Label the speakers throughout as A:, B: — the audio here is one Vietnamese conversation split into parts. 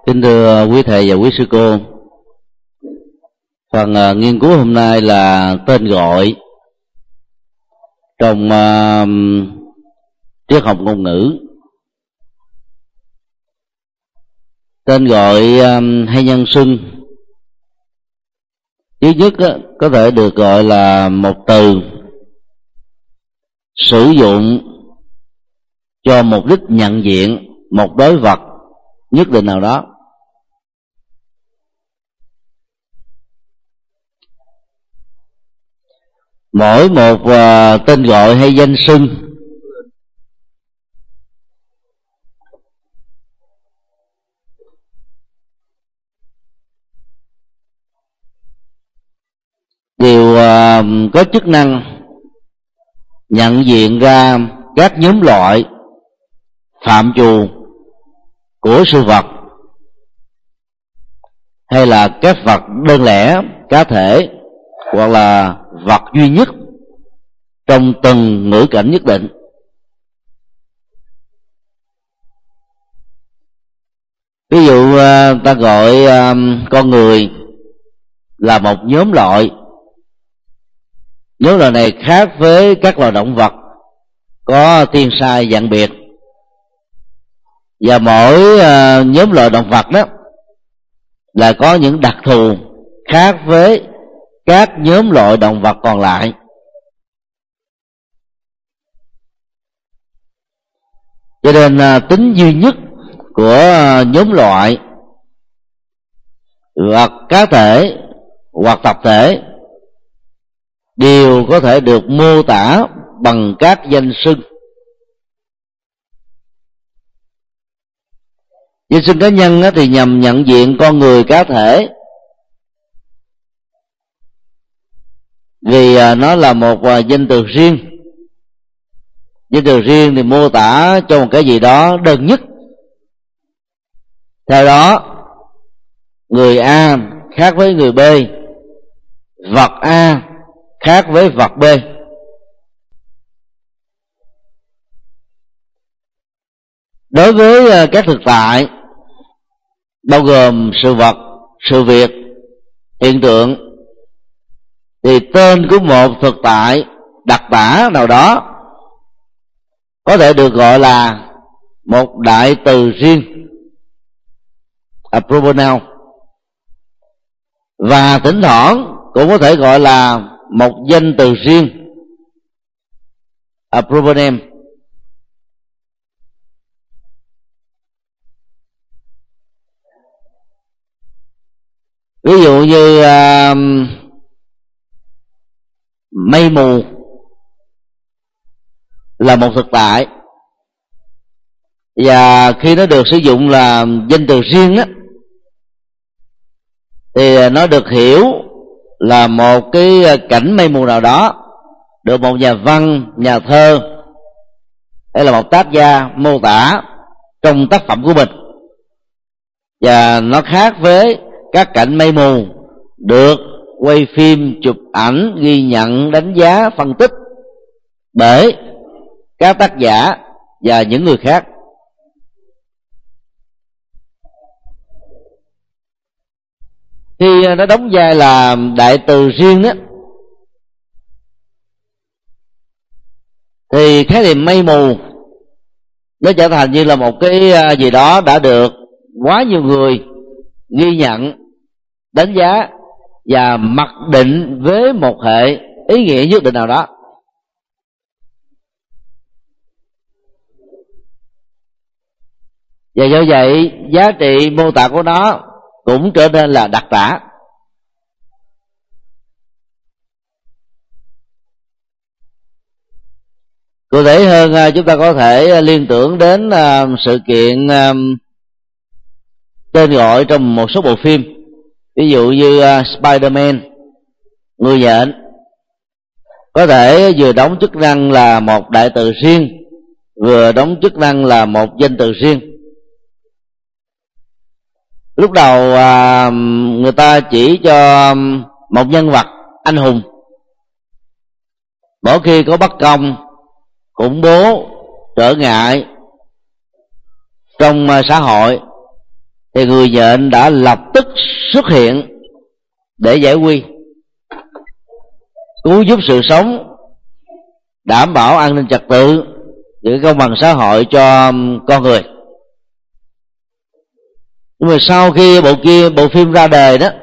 A: Kính thưa quý thầy và quý sư cô, phần nghiên cứu hôm nay là tên gọi trong triết học ngôn ngữ. Tên gọi hay nhân xưng thứ nhất có thể được gọi là một từ sử dụng cho mục đích nhận diện một đối vật nhất định nào đó. Mỗi một tên gọi hay danh xưng đều có chức năng nhận diện ra các nhóm loại, phạm trù của sự vật, hay là các vật đơn lẻ, cá thể, hoặc là vật duy nhất trong từng ngữ cảnh nhất định. Ví dụ ta gọi con người là một nhóm loại. Nhóm loại này khác với các loài động vật có tiên sai dạng biệt, và mỗi nhóm loại động vật đó là có những đặc thù khác với các nhóm loại động vật còn lại. Cho nên tính duy nhất của nhóm loại, hoặc cá thể hoặc tập thể đều có thể được mô tả bằng các danh xưng. Danh xưng cá nhân thì nhằm nhận diện con người cá thể, vì nó là một danh từ riêng. Danh từ riêng thì mô tả cho một cái gì đó đơn nhất. Theo đó, người A khác với người B, vật A khác với vật B. Đối với các thực tại, bao gồm sự vật, sự việc, hiện tượng, thì tên của một thực tại đặc tả nào đó có thể được gọi là một đại từ riêng, a pronoun, và thỉnh thoảng cũng có thể gọi là một danh từ riêng, a pronomen. Ví dụ như mây mù là một thực tại, và khi nó được sử dụng là danh từ riêng á, thì nó được hiểu là một cái cảnh mây mù nào đó được một nhà văn, nhà thơ hay là một tác gia mô tả trong tác phẩm của mình, và nó khác với các cảnh mây mù được quay phim, chụp ảnh, ghi nhận, đánh giá, phân tích bởi các tác giả và những người khác. Khi nó đóng vai là đại từ riêng đó, thì khái niệm mây mù nó trở thành như là một cái gì đó đã được quá nhiều người ghi nhận, đánh giá và mặc định với một hệ ý nghĩa nhất định nào đó. Và do vậy giá trị mô tả của nó cũng trở nên là đặc tả. Cụ thể hơn, chúng ta có thể liên tưởng đến sự kiện tên gọi trong một số bộ phim. Ví dụ như Spider-Man, người nhện, có thể vừa đóng chức năng là một đại từ riêng, vừa đóng chức năng là một danh từ riêng. Lúc đầu người ta chỉ cho một nhân vật anh hùng, mỗi khi có bất công, khủng bố, trở ngại trong xã hội thì người nhện đã lập tức xuất hiện để giải quy, cứu giúp sự sống, đảm bảo an ninh trật tự, giữ công bằng xã hội cho con người. Nhưng mà sau khi bộ phim ra đời đó,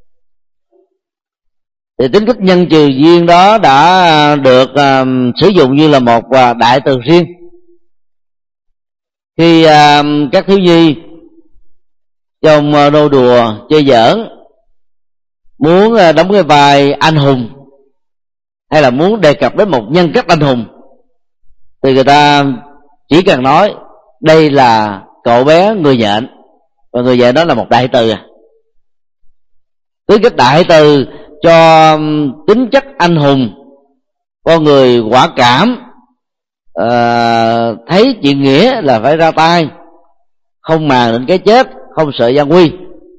A: thì tính cách nhân trừ duyên đó đã được sử dụng như là một đại từ riêng. Khi các thiếu nhi trong nô đùa chơi giỡn muốn đóng cái vai anh hùng, hay là muốn đề cập đến một nhân cách anh hùng, thì người ta chỉ cần nói đây là cậu bé người nhện, và người nhện đó là một đại từ. Với cái đại từ cho tính chất anh hùng, con người quả cảm, thấy chuyện nghĩa là phải ra tay, không màng đến cái chết, không sợ gian nguy,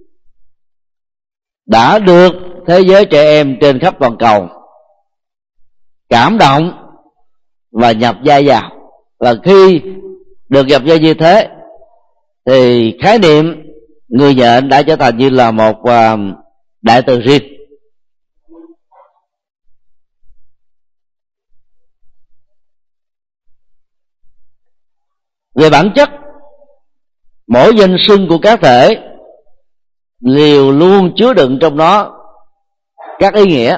A: đã được thế giới trẻ em trên khắp toàn cầu cảm động và nhập vai vào. Và khi được nhập vai như thế thì khái niệm người nhện đã trở thành như là một đại từ riêng. Về bản chất, mỗi danh xưng của cá thể đều luôn chứa đựng trong nó các ý nghĩa,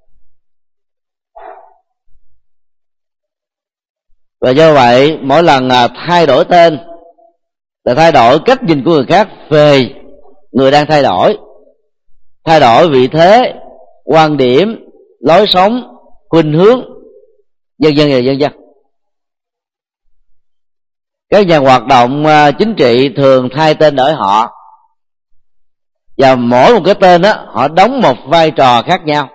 A: và do vậy mỗi lần thay đổi tên là thay đổi cách nhìn của người khác về người đang thay đổi vị thế, quan điểm, lối sống, khuynh hướng, vân vân và vân vân. Các nhà hoạt động chính trị thường thay tên đổi họ, và mỗi một cái tên đó họ đóng một vai trò khác nhau.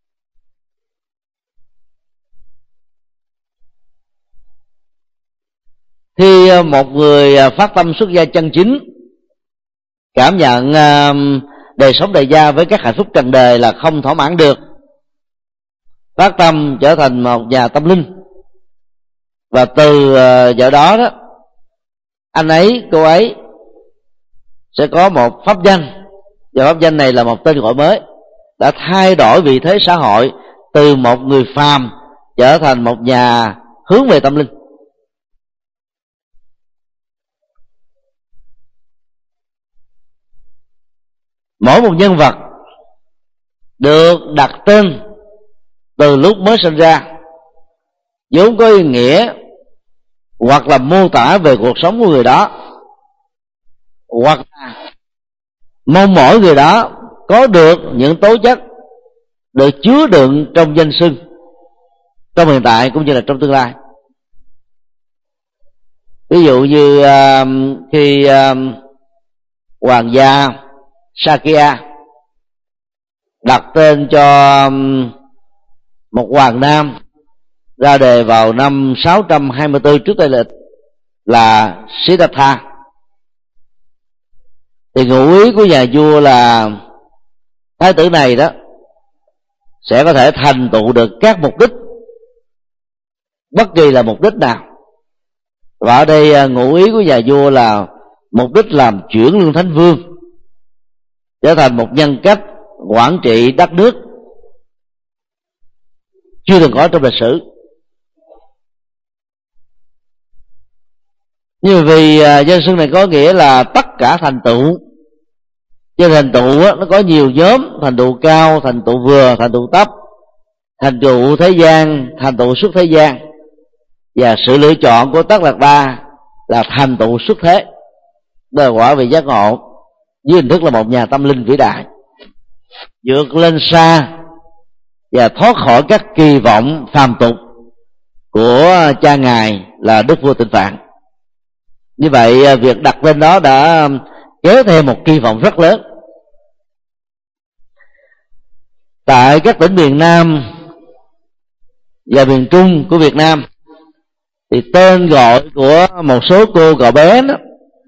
A: Khi một người phát tâm xuất gia chân chính, cảm nhận đời sống đại gia với các hạnh phúc trần đời là không thỏa mãn được, phát tâm trở thành một nhà tâm linh, và từ giờ đó anh ấy, cô ấy sẽ có một pháp danh, và pháp danh này là một tên gọi mới, đã thay đổi vị thế xã hội từ một người phàm trở thành một nhà hướng về tâm linh. Mỗi một nhân vật được đặt tên từ lúc mới sinh ra vốn có ý nghĩa hoặc là mô tả về cuộc sống của người đó, hoặc là mong mỏi người đó có được những tố chất được chứa đựng trong danh xưng trong hiện tại cũng như là trong tương lai. Ví dụ như khi hoàng gia Sakya đặt tên cho một hoàng nam ra đời vào năm 624 trước Tây lịch là Siddhartha, thì ngụ ý của nhà vua là thái tử này đó sẽ có thể thành tựu được các mục đích, bất kỳ là mục đích nào. Và ở đây ngụ ý của nhà vua là mục đích làm chuyển lương thánh vương, trở thành một nhân cách quản trị đất nước chưa từng có trong lịch sử. Nhưng vì danh xưng này có nghĩa là tất cả thành tựu, cho thành tựu nó có nhiều nhóm: thành tựu cao, thành tựu vừa, thành tựu thấp, thành tựu thế gian, thành tựu xuất thế gian, và sự lựa chọn của Tất Đạt Đa là thành tựu xuất thế. Đó là quả vị giác ngộ dưới hình thức là một nhà tâm linh vĩ đại, vượt lên xa và thoát khỏi các kỳ vọng phàm tục của cha ngài là Đức Vua Tịnh Phạn. Như vậy việc đặt tên đó đã kéo theo một kỳ vọng rất lớn. Tại các tỉnh miền Nam và miền Trung của Việt Nam thì tên gọi của một số cô cậu bé đó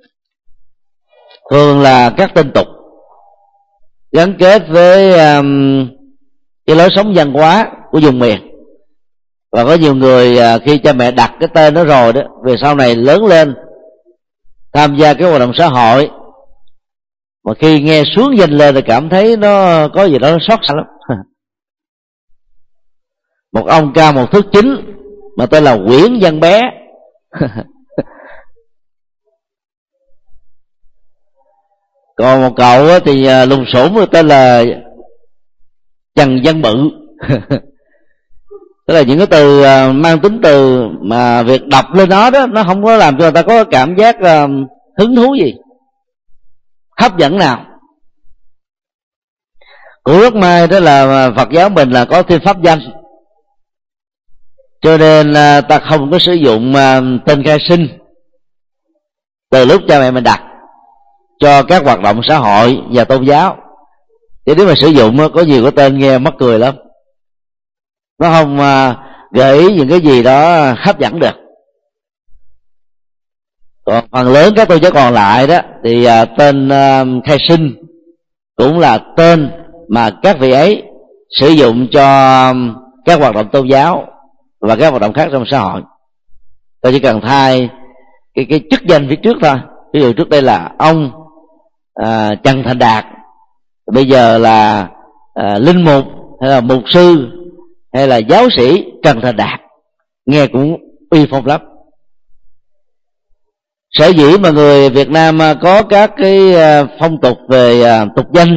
A: thường là các tên tục gắn kết với cái lối sống văn hóa của vùng miền. Và có nhiều người khi cha mẹ đặt cái tên đó rồi đó, về sau này lớn lên tham gia cái hoạt động xã hội, mà khi nghe xuống danh lên thì cảm thấy nó có gì đó nó xót xa lắm. Một ông cao 1 thước 9 mà tên là Nguyễn Văn Bé. Còn một cậu thì lùn xổm tên là Trần Văn Bự. Tức là những cái từ mang tính từ mà việc đọc lên nó đó, nó không có làm cho người ta có cảm giác hứng thú gì, hấp dẫn nào. Của rất may đó là Phật giáo mình là có thêm pháp danh, cho nên ta không có sử dụng tên khai sinh từ lúc cha mẹ mình đặt cho các hoạt động xã hội và tôn giáo. Chứ nếu mà sử dụng có nhiều cái tên nghe mắc cười lắm, nó không gợi ý những cái gì đó hấp dẫn được. Còn phần lớn các tôn giáo còn lại đó thì tên khai sinh cũng là tên mà các vị ấy sử dụng cho các hoạt động tôn giáo và các hoạt động khác trong xã hội. Tôi chỉ cần thay cái chức danh phía trước thôi. Ví dụ trước đây là ông Trần Thành Đạt, bây giờ là linh mục hay là mục sư hay là giáo sĩ Trần Thành Đạt, nghe cũng uy phong lắm. Sở dĩ mà người Việt Nam có các cái phong tục về tục danh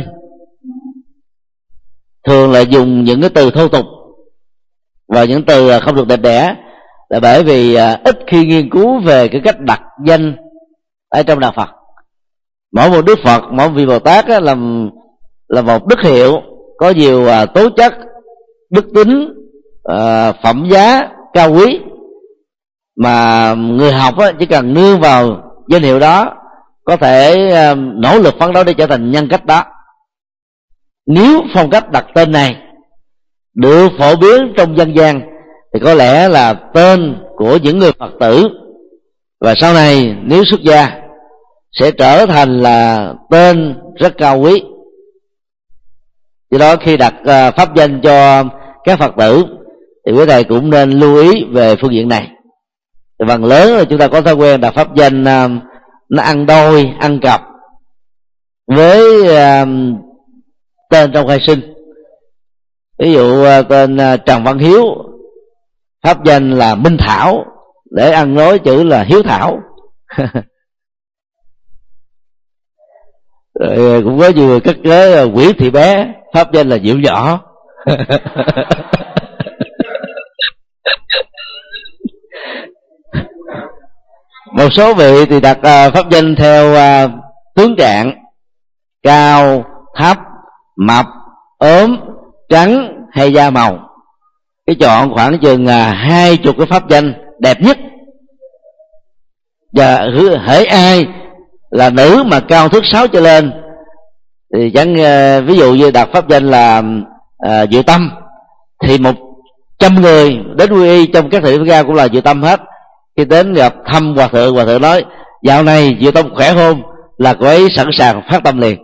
A: thường là dùng những cái từ thô tục và những từ không được đẹp đẽ, là bởi vì ít khi nghiên cứu về cái cách đặt danh ở trong đạo Phật. Mỗi một Đức Phật, mỗi vị Bồ Tát là một đức hiệu có nhiều tố chất, đức tính, phẩm giá cao quý, mà người học chỉ cần nương vào danh hiệu đó có thể nỗ lực phấn đấu để trở thành nhân cách đó. Nếu phong cách đặt tên này được phổ biến trong dân gian thì có lẽ là tên của những người Phật tử, và sau này nếu xuất gia sẽ trở thành là tên rất cao quý. Do đó khi đặt pháp danh cho các Phật tử thì quý thầy cũng nên lưu ý về phương diện này. Thì phần lớn là chúng ta có thói quen đặt pháp danh nó ăn đôi, ăn cặp với tên trong khai sinh. Ví dụ tên Trần Văn Hiếu, pháp danh là Minh Thảo để ăn nói chữ là Hiếu Thảo. Rồi cũng có nhiều cất kế Nguyễn Thị Bé, pháp danh là Diệu Nhỏ. Một số vị thì đặt pháp danh theo tướng trạng: cao, thấp, mập, ốm, trắng hay da màu. Cái chọn khoảng chừng 20 cái pháp danh đẹp nhất, và hễ ai là nữ mà cao thước 6 trở lên thì chẳng ví dụ như đặt pháp danh là Diệu Tâm thì 100 người đến quy y trong các thị gia cũng là Diệu Tâm hết. Khi đến gặp thăm hòa thượng nói dạo này Diệu Tâm khỏe không, là cô ấy sẵn sàng phát tâm liền.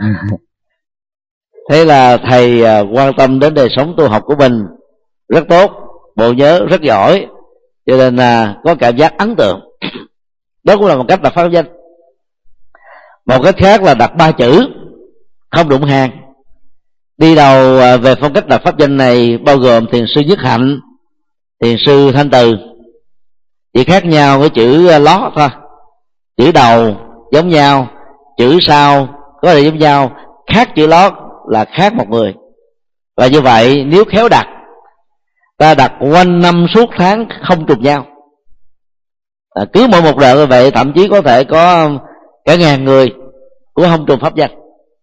A: Thế là thầy quan tâm đến đời sống tu học của mình rất tốt, bộ nhớ rất giỏi, cho nên có cảm giác ấn tượng. Đó cũng là một cách đặt pháp danh. Một cách khác là đặt 3 chữ không đụng hàng. Đi đầu về phong cách đặt pháp danh này bao gồm thiền sư Nhất Hạnh, thiền sư Thanh Từ. Chỉ khác nhau cái chữ lót thôi, chữ đầu giống nhau, chữ sau có thể giống nhau, khác chữ lót là khác một người. Và như vậy nếu khéo đặt, ta đặt quanh năm suốt tháng không trùng nhau. Cứ mỗi một đợt như vậy thậm chí có thể có cả 1000 người cũng không trùng pháp danh.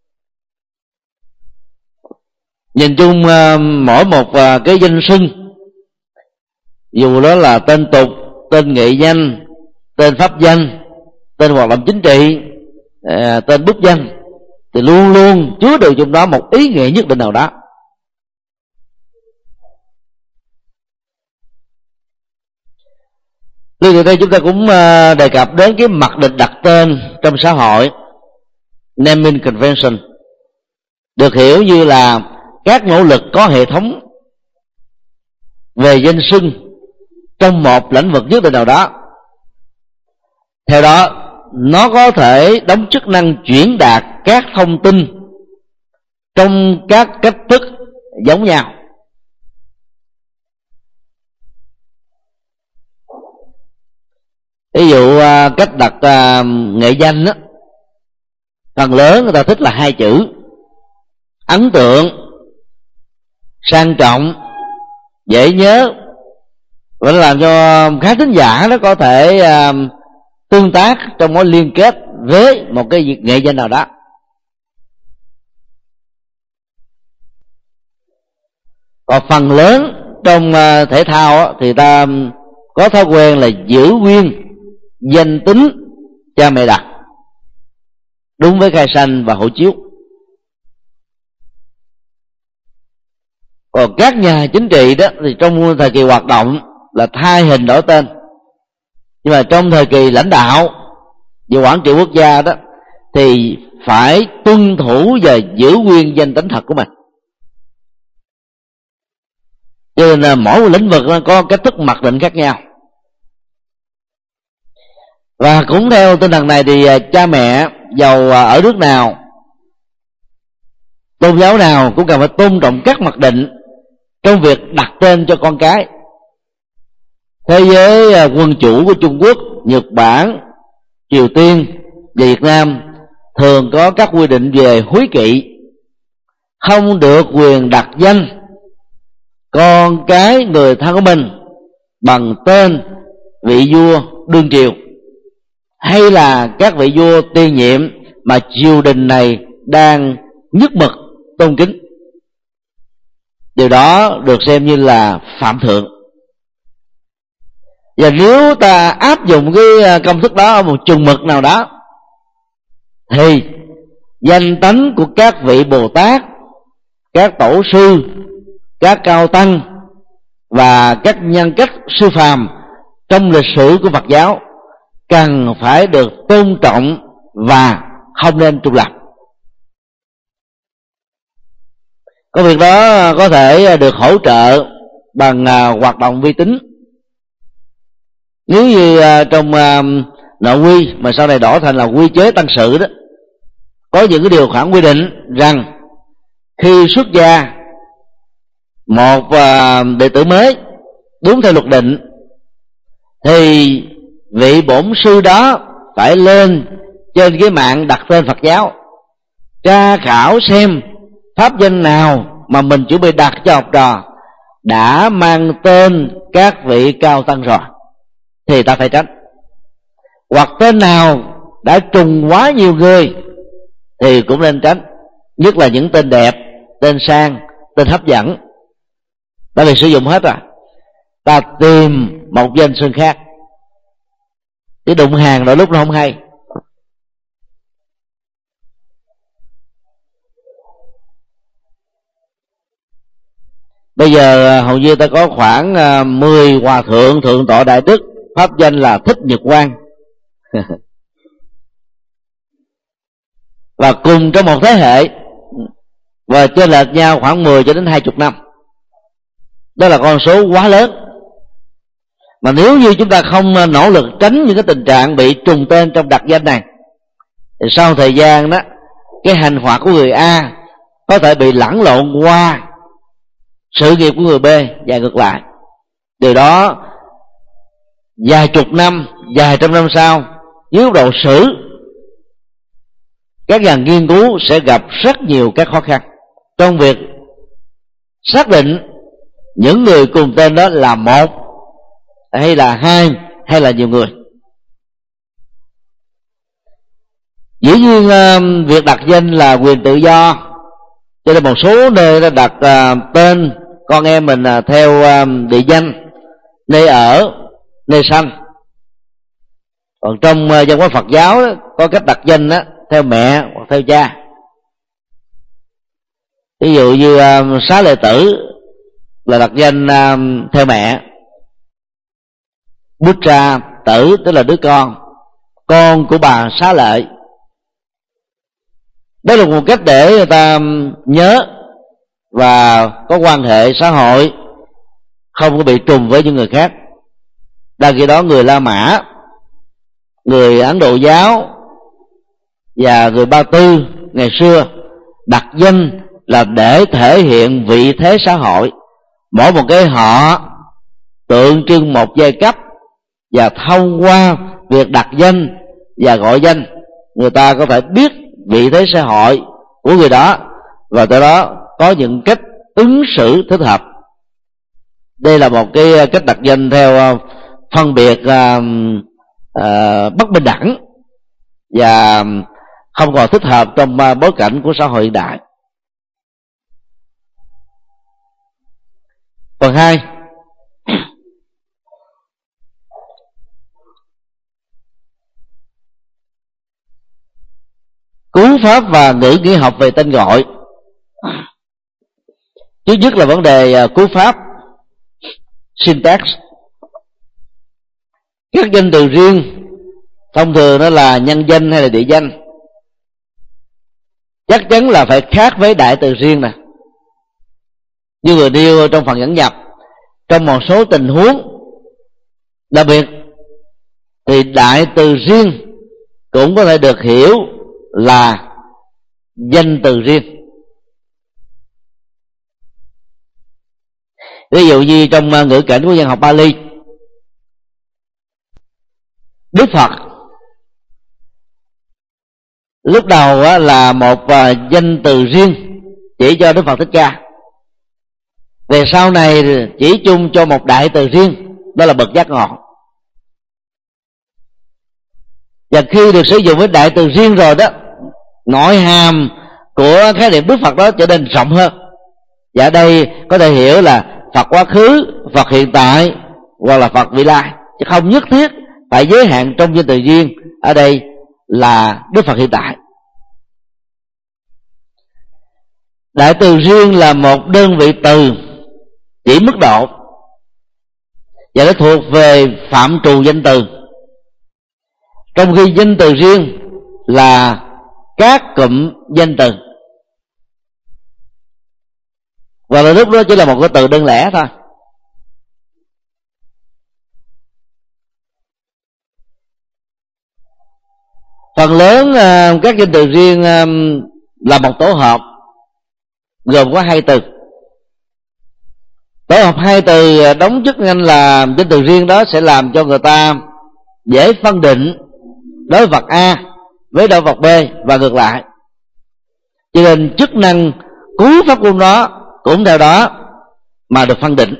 A: Nhìn chung mỗi một cái danh xưng, dù đó là tên tục, tên nghệ danh, tên pháp danh, tên hoạt động chính trị, tên bút danh, thì luôn luôn chứa được trong đó một ý nghĩa nhất định nào đó. Từ đây chúng ta cũng đề cập đến cái mặc định đặt tên trong xã hội, naming convention, được hiểu như là các nỗ lực có hệ thống về danh xưng trong một lĩnh vực nhất định nào đó. Theo đó nó có thể đóng chức năng chuyển đạt các thông tin trong các cách thức giống nhau. Ví dụ cách đặt nghệ danh đó, phần lớn người ta thích là hai chữ: ấn tượng, sang trọng, dễ nhớ, và nó làm cho khán thính giả nó có thể tương tác trong mối liên kết với một cái nghệ danh nào đó. Còn phần lớn trong thể thao thì ta có thói quen là giữ nguyên danh tính cha mẹ đặt, đúng với khai sinh và hộ chiếu. Còn các nhà chính trị đó thì trong thời kỳ hoạt động là thay hình đổi tên, nhưng mà trong thời kỳ lãnh đạo và quản trị quốc gia đó thì phải tuân thủ và giữ nguyên danh tính thật của mình. Cho nên là mỗi một lĩnh vực nó có cách thức mặc định khác nhau. Và cũng theo tinh thần này thì cha mẹ giàu ở nước nào, tôn giáo nào cũng cần phải tôn trọng các mặc định trong việc đặt tên cho con cái. Thế giới quân chủ của Trung Quốc, Nhật Bản, Triều Tiên và Việt Nam thường có các quy định về húy kỵ, không được quyền đặt danh con cái người thân của mình bằng tên vị vua đương triều hay là các vị vua tiền nhiệm mà triều đình này đang nhất mực tôn kính. Điều đó được xem như là phạm thượng. Và nếu ta áp dụng cái công thức đó ở một chừng mực nào đó thì danh tánh của các vị Bồ Tát, các tổ sư, các cao tăng và các nhân cách siêu phàm trong lịch sử của Phật giáo cần phải được tôn trọng và không nên trùng lập. Công việc đó có thể được hỗ trợ bằng hoạt động vi tính. Nếu như trong nội quy mà sau này đổi thành là quy chế tăng sự đó, có những cái điều khoản quy định rằng khi xuất gia một đệ tử mới đúng theo luật định thì vị bổn sư đó phải lên trên cái mạng đặt tên Phật giáo, tra khảo xem pháp danh nào mà mình chuẩn bị đặt cho học trò đã mang tên các vị cao tăng rồi thì ta phải tránh, hoặc tên nào đã trùng quá nhiều người thì cũng nên tránh, nhất là những tên đẹp, tên sang, tên hấp dẫn. Ta bị sử dụng hết rồi, ta tìm một danh xưng khác, cái đụng hàng đôi lúc nó không hay. Bây giờ hầu như ta có khoảng 10 hòa thượng thượng tọa đại đức, pháp danh là Thích Nhật Quang và cùng trong một thế hệ, và chênh lệch nhau khoảng 10 cho đến 20 năm. Đó là con số quá lớn. Mà nếu như chúng ta không nỗ lực tránh những cái tình trạng bị trùng tên trong đặt danh này thì sau thời gian đó, cái hành hoạt của người A có thể bị lẫn lộn qua sự nghiệp của người B và ngược lại. Điều đó vài chục năm, vài trăm năm sau, dưới góc độ sử, các nhà nghiên cứu sẽ gặp rất nhiều các khó khăn trong việc xác định những người cùng tên đó là một hay là hai hay là nhiều người. Dĩ nhiên việc đặt danh là quyền tự do, cho nên một số nơi đã đặt tên con em mình theo địa danh, nơi ở, nơi sanh. Còn trong văn hóa Phật giáo đó, có cách đặt danh đó, theo mẹ hoặc theo cha. Ví dụ như Xá Lợi Tử là đặt danh theo mẹ, Putra Tử tức là đứa con của bà Xá Lợi. Đó là một cách để người ta nhớ và có quan hệ xã hội, không có bị trùng với những người khác. Đang khi đó người La Mã người Ấn Độ giáo và người Ba Tư ngày xưa đặt danh là để thể hiện vị thế xã hội. Mỗi một cái họ tượng trưng một giai cấp, và thông qua việc đặt danh và gọi danh, người ta có thể biết vị thế xã hội của người đó, và từ đó có những cách ứng xử thích hợp. Đây là một cái cách đặt danh theo phân biệt bất bình đẳng và không còn thích hợp trong bối cảnh của xã hội hiện đại. Phần 2, cú pháp và ngữ nghĩa học về tên gọi. Thứ nhất là vấn đề cú pháp, syntax. Các danh từ riêng thông thường nó là nhân danh hay là địa danh, chắc chắn là phải khác với đại từ riêng nè. Như vừa nêu trong phần dẫn nhập, trong một số tình huống đặc biệt thì đại từ riêng cũng có thể được hiểu là danh từ riêng. Ví dụ như trong ngữ cảnh của văn học Pali, Đức Phật lúc đầu là một danh từ riêng chỉ cho Đức Phật Thích Ca, về sau này chỉ chung cho một đại từ riêng, đó là bậc giác ngộ. Và khi được sử dụng với đại từ riêng rồi đó, nội hàm của khái niệm Đức Phật đó trở nên rộng hơn. Và ở đây có thể hiểu là Phật quá khứ, Phật hiện tại hoặc là Phật vị lai, chứ không nhất thiết phải giới hạn trong danh từ riêng. Ở đây là Đức Phật hiện tại. Đại từ riêng là một đơn vị từ chỉ mức độ, và nó thuộc về phạm trù danh từ, trong khi danh từ riêng là các cụm danh từ, và là lúc đó chỉ là một cái từ đơn lẻ thôi. Phần lớn các danh từ riêng là một tổ hợp gồm có 2 từ. Tổ hợp 2 từ đóng chức năng là danh từ riêng đó sẽ làm cho người ta dễ phân định đối vật A với đối vật B và ngược lại, cho nên chức năng cú pháp của nó cũng theo đó mà được phân định.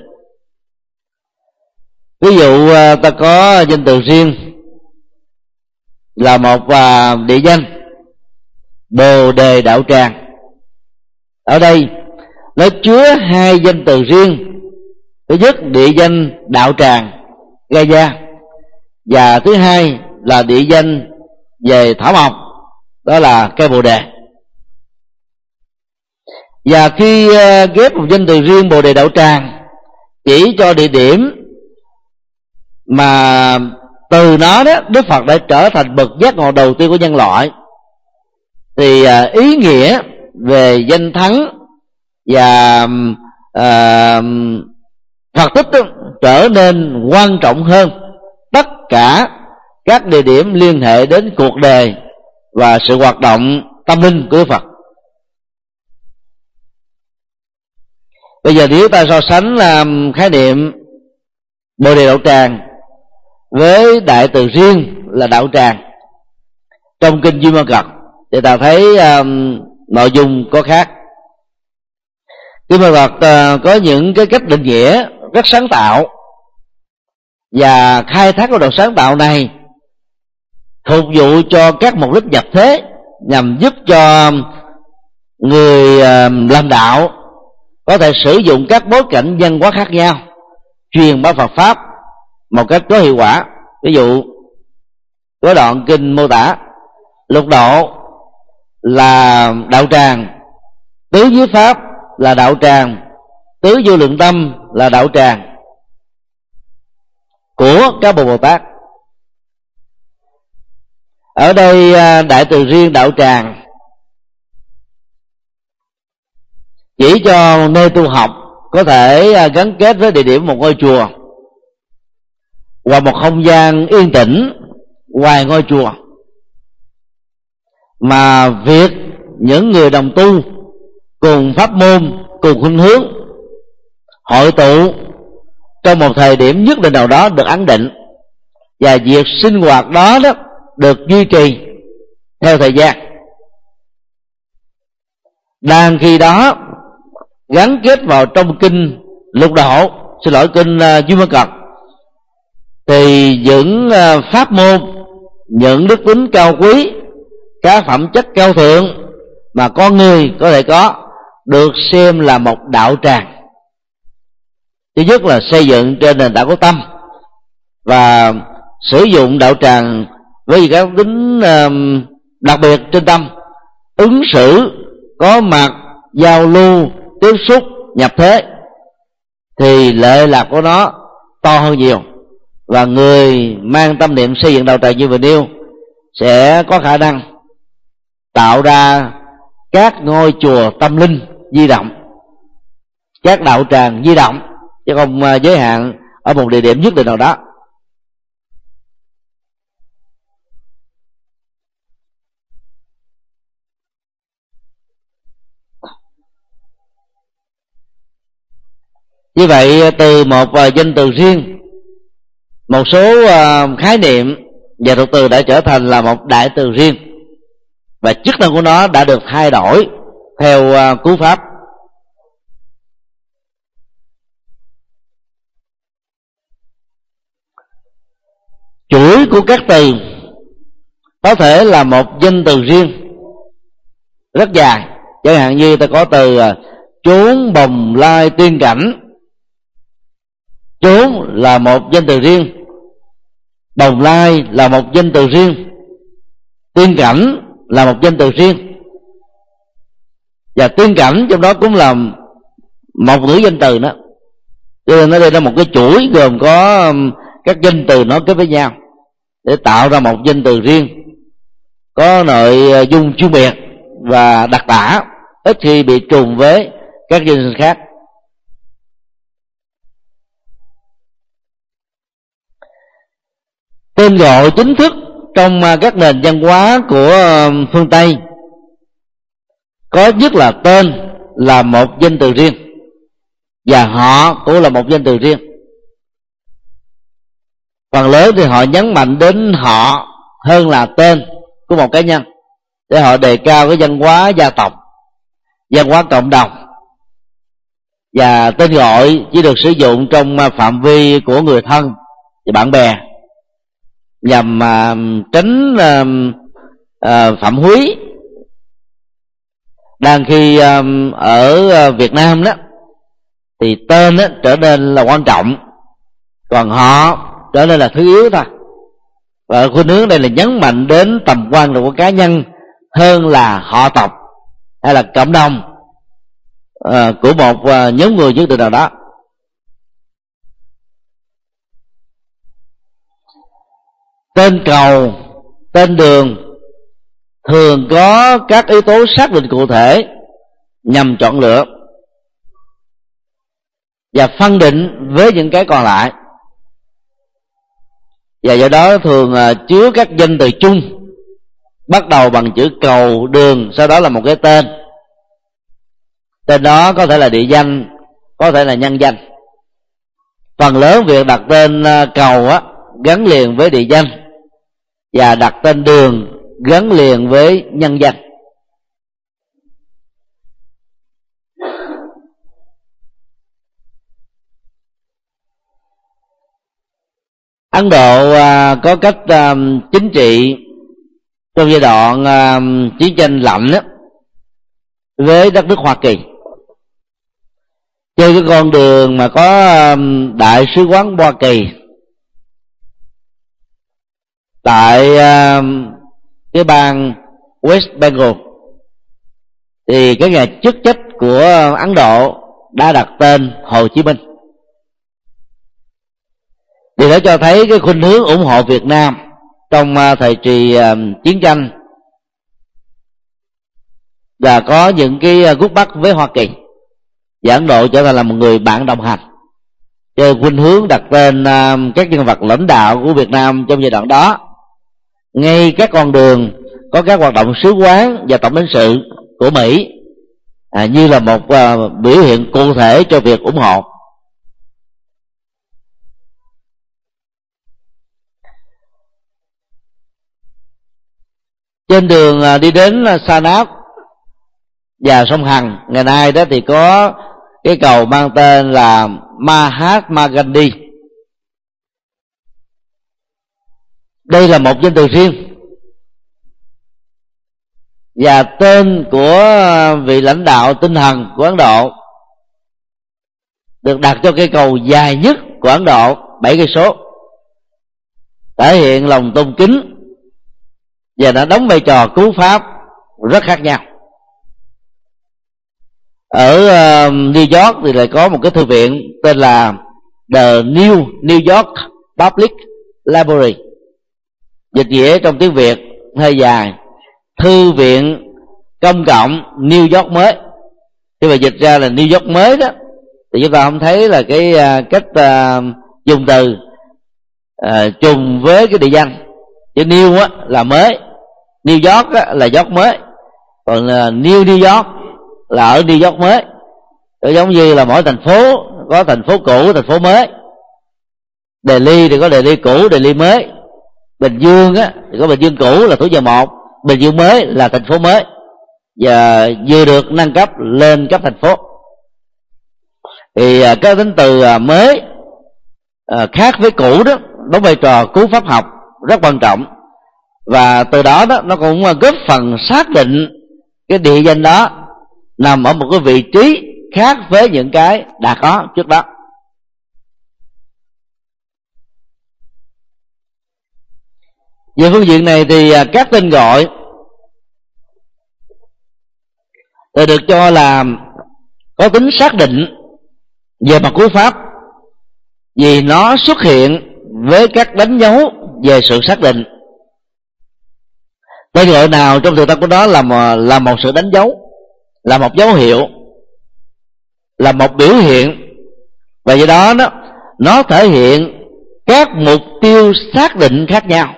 A: Ví dụ ta có danh từ riêng là một địa danh Bồ Đề Đạo Tràng. Ở đây nó chứa 2 danh từ riêng. Thứ nhất, địa danh Đạo Tràng Gaia, và thứ hai là địa danh về thảo mộc, đó là cây Bồ Đề. Và khi ghép một danh từ riêng Bồ Đề Đạo Tràng chỉ cho địa điểm mà từ nó đó Đức Phật đã trở thành bậc giác ngộ đầu tiên của nhân loại, thì ý nghĩa về danh thắng và Phật tích trở nên quan trọng hơn tất cả các địa điểm liên hệ đến cuộc đời và sự hoạt động tâm linh của Đức Phật. Bây giờ nếu ta so sánh khái niệm Bồ Đề Đạo Tràng với đại từ riêng là đạo tràng trong kinh Duy Ma Cật, thì ta thấy nội dung có khác. Duy Ma Cật có những cái cách định nghĩa rất sáng tạo, và khai thác cái độ sáng tạo này phục vụ cho các mục đích nhập thế, nhằm giúp cho người làm đạo có thể sử dụng các bối cảnh văn hóa khác nhau truyền bá Phật pháp một cách có hiệu quả. Ví dụ có đoạn kinh mô tả lục độ là đạo tràng, tứ giới pháp là đạo tràng, tứ vô lượng tâm là đạo tràng của các bậc Bồ Tát. Ở đây đại từ riêng đạo tràng chỉ cho nơi tu học có thể gắn kết với địa điểm một ngôi chùa, hoặc một không gian yên tĩnh, ngoài ngôi chùa, mà việc những người đồng tu cùng pháp môn, cùng khuynh hướng hội tụ trong một thời điểm nhất định nào đó được ấn định, và việc sinh hoạt đó được duy trì theo thời gian. Đang khi đó gắn kết vào trong kinh Lục Độ, kinh Duy Mơ Cật, thì những pháp môn, những đức tính cao quý, các phẩm chất cao thượng mà con người có thể có, được xem là một đạo tràng. Thứ nhất là xây dựng trên nền tảng của tâm, và sử dụng đạo tràng với các tính đặc biệt trên tâm, ứng xử, có mặt, giao lưu, tiếp xúc, nhập thế, thì lệ lạc của nó to hơn nhiều. Và người mang tâm niệm xây dựng đạo tràng như vừa nêu sẽ có khả năng tạo ra các ngôi chùa tâm linh di động, các đạo tràng di động, chứ không giới hạn ở một địa điểm nhất định nào đó. Như vậy, từ một danh từ riêng, một số khái niệm và thuật từ đã trở thành là một đại từ riêng, và chức năng của nó đã được thay đổi theo cú pháp. Chuỗi của các từ có thể là một danh từ riêng rất dài, chẳng hạn như ta có từ chốn bồng lai tiên cảnh. Chốn là một danh từ riêng, bồng lai là một danh từ riêng, tiên cảnh là một danh từ riêng, và tiên cảnh trong đó cũng là một ngữ danh từ đó. Cho nên nó đây là một cái chuỗi gồm có các danh từ nó kết với nhau để tạo ra một danh từ riêng, có nội dung chuyên biệt và đặc tả, ít khi bị trùng với các danh từ khác. Tên gọi chính thức trong các nền văn hóa của phương Tây có nhất là tên là một danh từ riêng, và họ cũng là một danh từ riêng. Phần lớn thì họ nhấn mạnh đến họ hơn là tên của một cá nhân, để họ đề cao cái văn hóa gia tộc, văn hóa cộng đồng, và tên gọi chỉ được sử dụng trong phạm vi của người thân và bạn bè, nhằm tránh phạm húy. Đang khi ở Việt Nam đó thì tên trở nên là quan trọng, còn họ trở nên là thứ yếu thôi. Và khuynh hướng đây là nhấn mạnh đến tầm quan trọng của cá nhân hơn là họ tộc hay là cộng đồng của một nhóm người nhất định nào đó. Tên cầu, tên đường thường có các yếu tố xác định cụ thể nhằm chọn lựa và phân định với những cái còn lại, và do đó thường chứa các danh từ chung bắt đầu bằng chữ cầu, đường, sau đó là một cái tên. Tên đó có thể là địa danh, có thể là nhân danh. Phần lớn việc đặt tên cầu gắn liền với địa danh, và đặt tên đường gắn liền với nhân danh. Ấn Độ có cách chính trị trong giai đoạn chiến tranh lạnh với đất nước Hoa Kỳ. Trên cái con đường mà có đại sứ quán Hoa Kỳ tại cái bang West Bengal, thì cái nhà chức trách của Ấn Độ đã đặt tên Hồ Chí Minh. Điều đó cho thấy cái khuynh hướng ủng hộ Việt Nam trong thời kỳ chiến tranh, và có những cái gút bắt với Hoa Kỳ, và Ấn Độ trở thành là một người bạn đồng hành. Cho khuynh hướng đặt tên các nhân vật lãnh đạo của Việt Nam trong giai đoạn đó ngay các con đường có các hoạt động sứ quán và tổng lãnh sự của Mỹ như là một biểu hiện cụ thể cho việc ủng hộ. Trên đường đi đến Sa Náp và sông Hằng ngày nay đó thì có cái cầu mang tên là Mahatma Gandhi. Đây là một danh từ riêng, và tên của vị lãnh đạo tinh thần của Ấn Độ được đặt cho cây cầu dài nhất của Ấn Độ, 7 cây số, thể hiện lòng tôn kính và đã đóng vai trò cứu pháp rất khác nhau. Ở New York thì lại có một cái thư viện tên là The New York Public Library, dịch nghĩa trong tiếng Việt hơi dài, thư viện công cộng New York mới. Khi mà dịch ra là New York mới đó thì chúng ta không thấy là cái cách dùng từ trùng với cái địa danh. Chữ New á là mới, New York á là York mới, còn New York là ở New York mới. Nó giống như là mỗi thành phố có thành phố cũ, thành phố mới. Delhi thì có Delhi cũ, Delhi mới. Bình Dương á thì có Bình Dương cũ là Thủ Dầu Một, Bình Dương mới là thành phố mới và vừa được nâng cấp lên cấp thành phố. Thì cái tính từ mới khác với cũ đó đóng vai trò cứu pháp học rất quan trọng, và từ đó nó cũng góp phần xác định cái địa danh đó nằm ở một cái vị trí khác với những cái đã có trước đó. Về phương diện này thì các tên gọi được cho là có tính xác định về mặt cứu pháp, vì nó xuất hiện với các đánh dấu về sự xác định. Tên gọi nào trong thực tập của nó là một sự đánh dấu, là một dấu hiệu, là một biểu hiện, và do đó nó thể hiện các mục tiêu xác định khác nhau.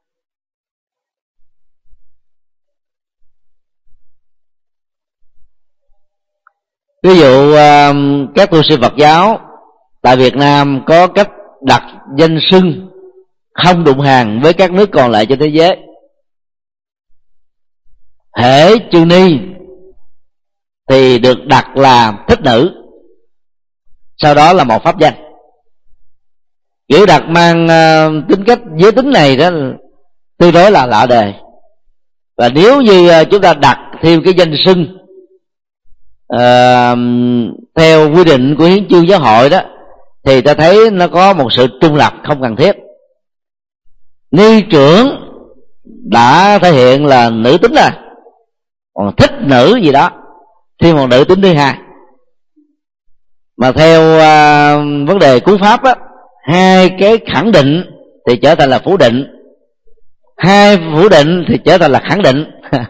A: Ví dụ các tu sĩ Phật giáo tại Việt Nam có cách đặt danh xưng không đụng hàng với các nước còn lại trên thế giới. Hễ chư ni thì được đặt là thích nữ, sau đó là một pháp danh. Kiểu đặt mang tính cách giới tính này đó tương đối là lạ đời. Và nếu như chúng ta đặt thêm cái danh xưng theo quy định của hiến chương giáo hội đó, thì ta thấy nó có một sự trung lập không cần thiết. Ni trưởng đã thể hiện là nữ tính rồi, còn thích nữ gì đó thêm một nữ tính thứ hai. Mà theo vấn đề cứu pháp á, hai cái khẳng định thì trở thành là phủ định, hai phủ định thì trở thành là khẳng định.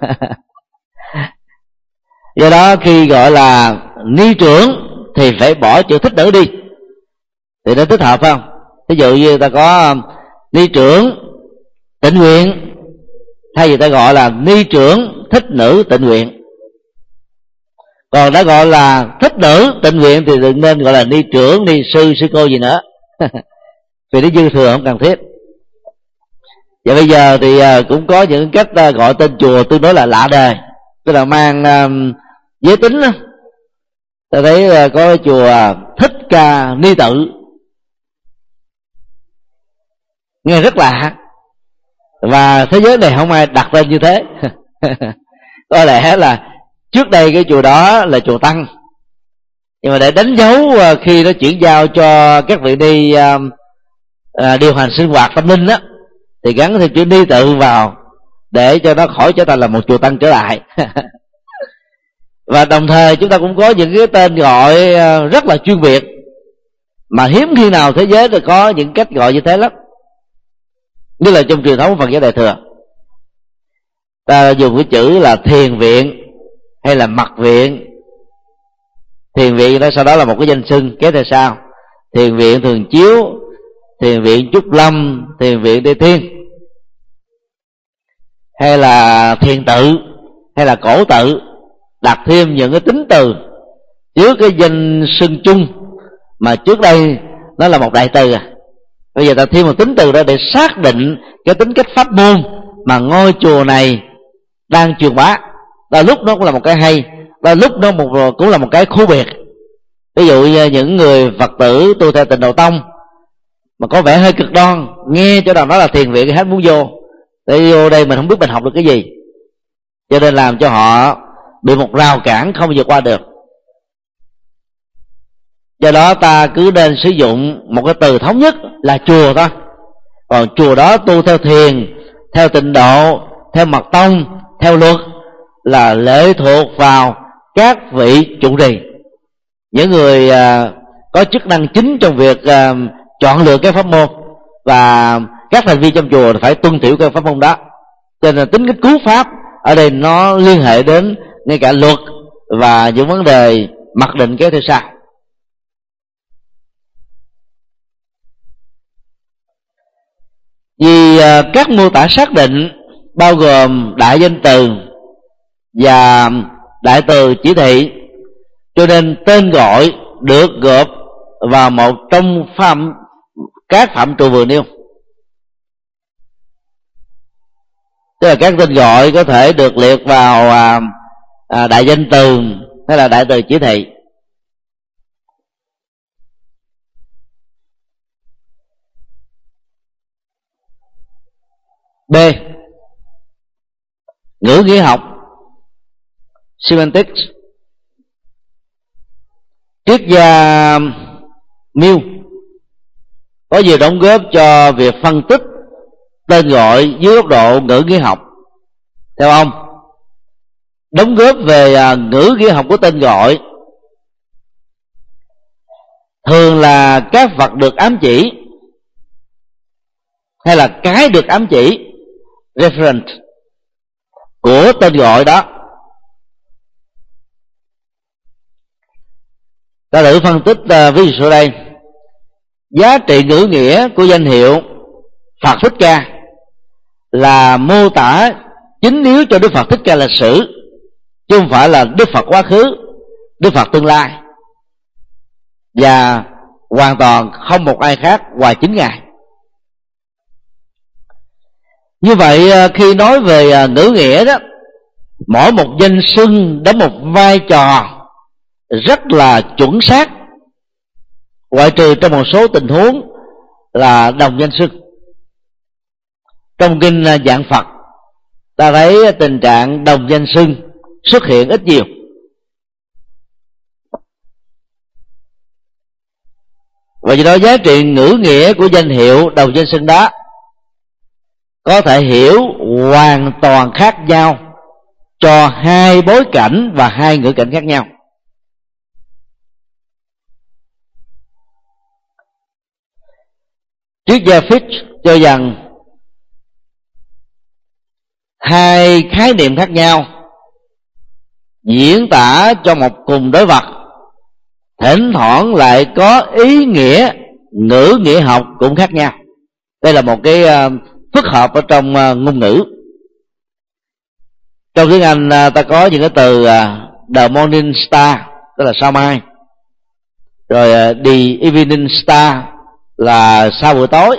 A: Do đó khi gọi là ni trưởng thì phải bỏ chữ thích nữ đi thì nó thích hợp, phải không? Ví dụ như ta có ni trưởng tịnh nguyện, thay vì ta gọi là ni trưởng thích nữ tịnh nguyện. Còn đã gọi là thích nữ tịnh nguyện thì đừng nên gọi là ni trưởng, ni sư, sư cô gì nữa. Vì nó dư thừa không cần thiết. Và bây giờ thì cũng có những cách gọi tên chùa tương đối là lạ đời, tức là mang giới tính đó. Ta thấy có chùa Thích Ca Ni Tự, nghe rất lạ, và thế giới này không ai đặt tên như thế. Có lẽ là trước đây cái chùa đó là chùa Tăng, nhưng mà để đánh dấu khi nó chuyển giao cho các vị đi điều hành sinh hoạt tâm linh đó, thì gắn thêm chữ Ni Tự vào để cho nó khỏi trở thành là một chùa Tăng trở lại. Và đồng thời chúng ta cũng có những cái tên gọi rất là chuyên biệt, mà hiếm khi nào thế giới được có những cách gọi như thế lắm. Như là trong truyền thống Phật giáo Đại thừa, ta dùng cái chữ là thiền viện hay là mật viện. Thiền viện đó sau đó là một cái danh xưng kế theo sau: thiền viện Thường Chiếu, thiền viện Trúc Lâm, thiền viện Tây Thiên. hay là thiền tự hay là cổ tự, đặt thêm những cái tính từ trước cái danh xưng chung mà trước đây nó là một đại từ. Bây giờ ta thêm một tính từ đó để xác định cái tính cách pháp môn mà ngôi chùa này đang truyền bá. Đôi lúc nó cũng là một cái hay, đôi lúc nó cũng là một cái khu biệt. Ví dụ như những người Phật tử tu theo Tịnh Độ Tông mà có vẻ hơi cực đoan, nghe chỗ nào đó là thiền viện hết muốn vô, để vô đây mình không biết mình học được cái gì, cho nên làm cho họ bị một rào cản không vượt qua được. Do đó ta cứ nên sử dụng một cái từ thống nhất là chùa thôi. Còn chùa đó tu theo thiền, theo Tịnh Độ, theo Mật Tông, theo luật là lệ thuộc vào các vị trụ trì, những người có chức năng chính trong việc chọn lựa cái pháp môn, và các thành viên trong chùa phải tuân thủ cái pháp môn đó. Cho nên tính cách cứu pháp ở đây nó liên hệ đến ngay cả luật và những vấn đề mặc định kéo theo sau. Vì các mô tả xác định bao gồm đại danh từ và đại từ chỉ thị, cho nên tên gọi được gộp vào một trong các phạm trù vừa nêu. Tức là các tên gọi có thể được liệt vào đại danh từ hay là đại từ chỉ thị. B. Ngữ nghĩa học, semantics. Triết gia Mill có nhiều đóng góp cho việc phân tích tên gọi dưới góc độ ngữ nghĩa học. Theo ông, đóng góp về ngữ nghĩa học của tên gọi thường là các vật được ám chỉ hay là cái được ám chỉ, referent, của tên gọi đó. Ta thử phân tích ví dụ sau đây. Giá trị ngữ nghĩa của danh hiệu Phật Thích Ca là mô tả chính yếu cho Đức Phật Thích Ca lịch sử, chứ không phải là Đức Phật quá khứ, Đức Phật tương lai, và hoàn toàn không một ai khác ngoài chính Ngài. Như vậy khi nói về ngữ nghĩa đó, mỗi một danh xưng đóng một vai trò rất là chuẩn xác, ngoại trừ trong một số tình huống là đồng danh xưng. Trong kinh Dạng Phật ta thấy tình trạng đồng danh xưng xuất hiện ít nhiều. Và do đó giá trị ngữ nghĩa của danh hiệu đồng danh xưng đó có thể hiểu hoàn toàn khác nhau cho hai bối cảnh và hai ngữ cảnh khác nhau. Triết gia Fitch cho rằng hai khái niệm khác nhau diễn tả cho một cùng đối vật thỉnh thoảng lại có ý nghĩa ngữ nghĩa học cũng khác nhau. Đây là một cái phức hợp ở trong ngôn ngữ. Trong tiếng Anh ta có những cái từ the morning star, tức là sao mai, rồi the evening star là sau buổi tối.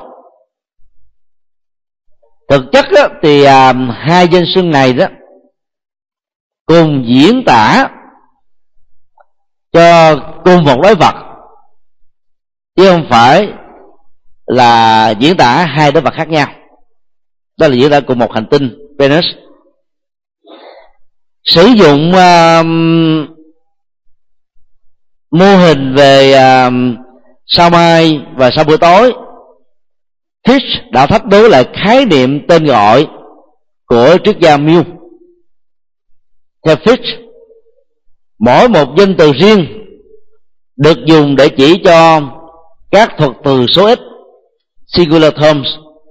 A: Thực chất đó, thì hai danh xưng này đó cùng diễn tả cho cùng một đối vật, chứ không phải là diễn tả hai đối vật khác nhau. Đó là diễn tả cùng một hành tinh Venus. Sử dụng mô hình về sao mai và sao buổi tối, Fitch đã thách đố lại khái niệm tên gọi của triết gia Mill. Theo Fitch, mỗi một danh từ riêng được dùng để chỉ cho các thuật từ số ít, singular terms.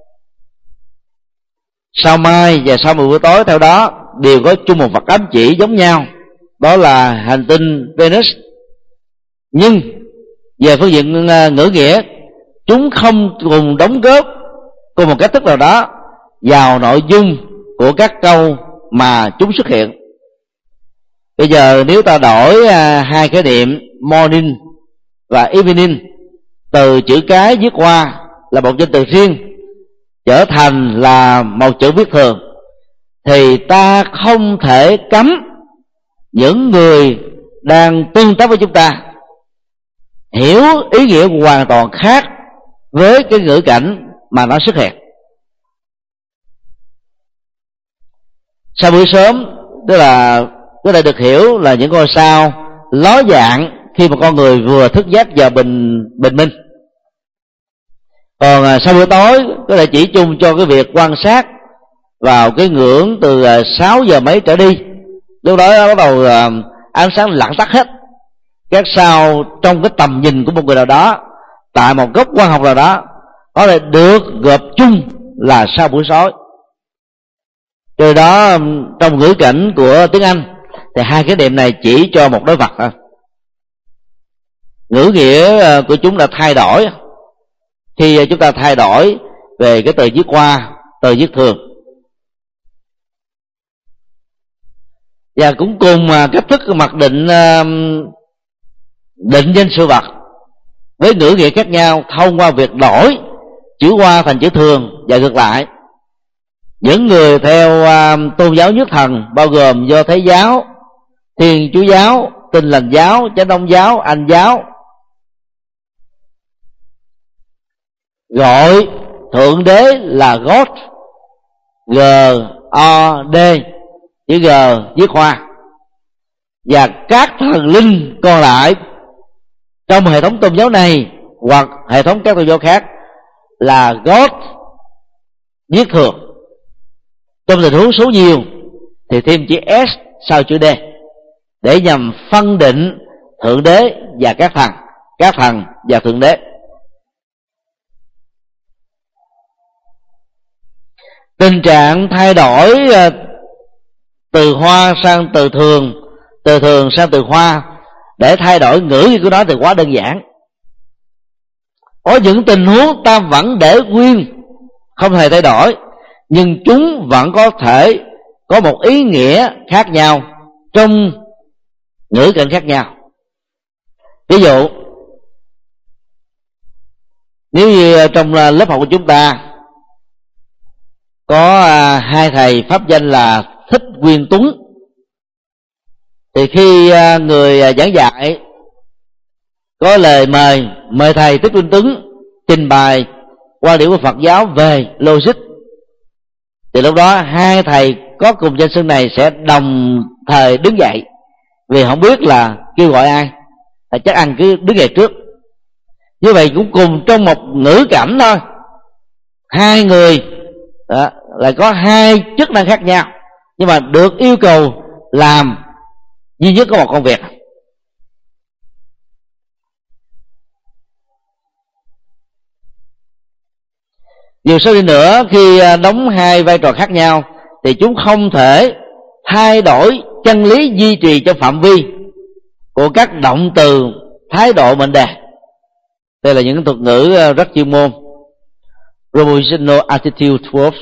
A: Sao mai và sao buổi tối theo đó đều có chung một vật ám chỉ giống nhau, đó là hành tinh Venus. Nhưng về phương diện ngữ nghĩa, chúng không cùng đóng góp cùng một cách thức nào đó vào nội dung của các câu mà chúng xuất hiện. Bây giờ nếu ta đổi hai khái niệm morning và evening từ chữ cái viết qua là một danh từ riêng trở thành là một chữ viết thường, thì ta không thể cấm những người đang tương tác với chúng ta hiểu ý nghĩa hoàn toàn khác với cái ngữ cảnh mà nó xuất hiện. Sao buổi sớm tức là có thể được hiểu là những ngôi sao ló dạng khi mà con người vừa thức giấc vào bình minh. Còn sau buổi tối có thể chỉ chung cho cái việc quan sát vào cái ngưỡng từ 6 giờ mấy trở đi. Lúc đó bắt đầu ánh sáng lặng tắt hết. Các sao trong cái tầm nhìn của một người nào đó tại một góc quan học nào đó có thể được gộp chung là sau buổi tối. Từ đó trong ngữ cảnh của tiếng Anh thì hai cái niệm này chỉ cho một đối vật thôi. Ngữ nghĩa của chúng đã thay đổi khi chúng ta thay đổi về cái từ viết qua, từ viết thường. Và cũng cùng cách thức mặc định định danh sự vật với ngữ nghĩa khác nhau thông qua việc đổi chữ qua thành chữ thường và ngược lại. Những người theo tôn giáo nhất thần bao gồm Do Thái giáo, Thiên Chúa giáo, Tin Lành giáo, Chánh Thống giáo, Anh giáo gọi thượng đế là God, G-O-D, chữ G viết hoa, và các thần linh còn lại trong hệ thống tôn giáo này hoặc hệ thống các tôn giáo khác là God viết thường. Trong tình huống số nhiều thì thêm chữ S sau chữ D để nhằm phân định thượng đế và các thần và thượng đế. Tình trạng thay đổi từ hoa sang từ thường, từ thường sang từ hoa để thay đổi ngữ nghĩa của nó thì quá đơn giản. Có những tình huống ta vẫn để nguyên, không hề thay đổi, nhưng chúng vẫn có thể có một ý nghĩa khác nhau trong ngữ cảnh khác nhau. Ví dụ, nếu như trong lớp học của chúng ta có hai thầy pháp danh là Thích Nguyên Tuấn, thì khi người giảng dạy có lời mời thầy Thích Nguyên Tuấn trình bày quan điểm của Phật giáo về logic, thì lúc đó hai thầy có cùng danh xưng này sẽ đồng thời đứng dậy, vì không biết là kêu gọi ai, chắc ăn cứ đứng dậy trước. Như vậy cũng cùng trong một ngữ cảnh thôi, hai người lại có hai chức năng khác nhau, nhưng mà được yêu cầu làm duy nhất có một công việc. Dù sao đi nữa, khi đóng hai vai trò khác nhau thì chúng không thể thay đổi chân lý duy trì trong phạm vi của các động từ, thái độ, mệnh đề. Đây là những thuật ngữ rất chuyên môn. Propositional attitude verbs,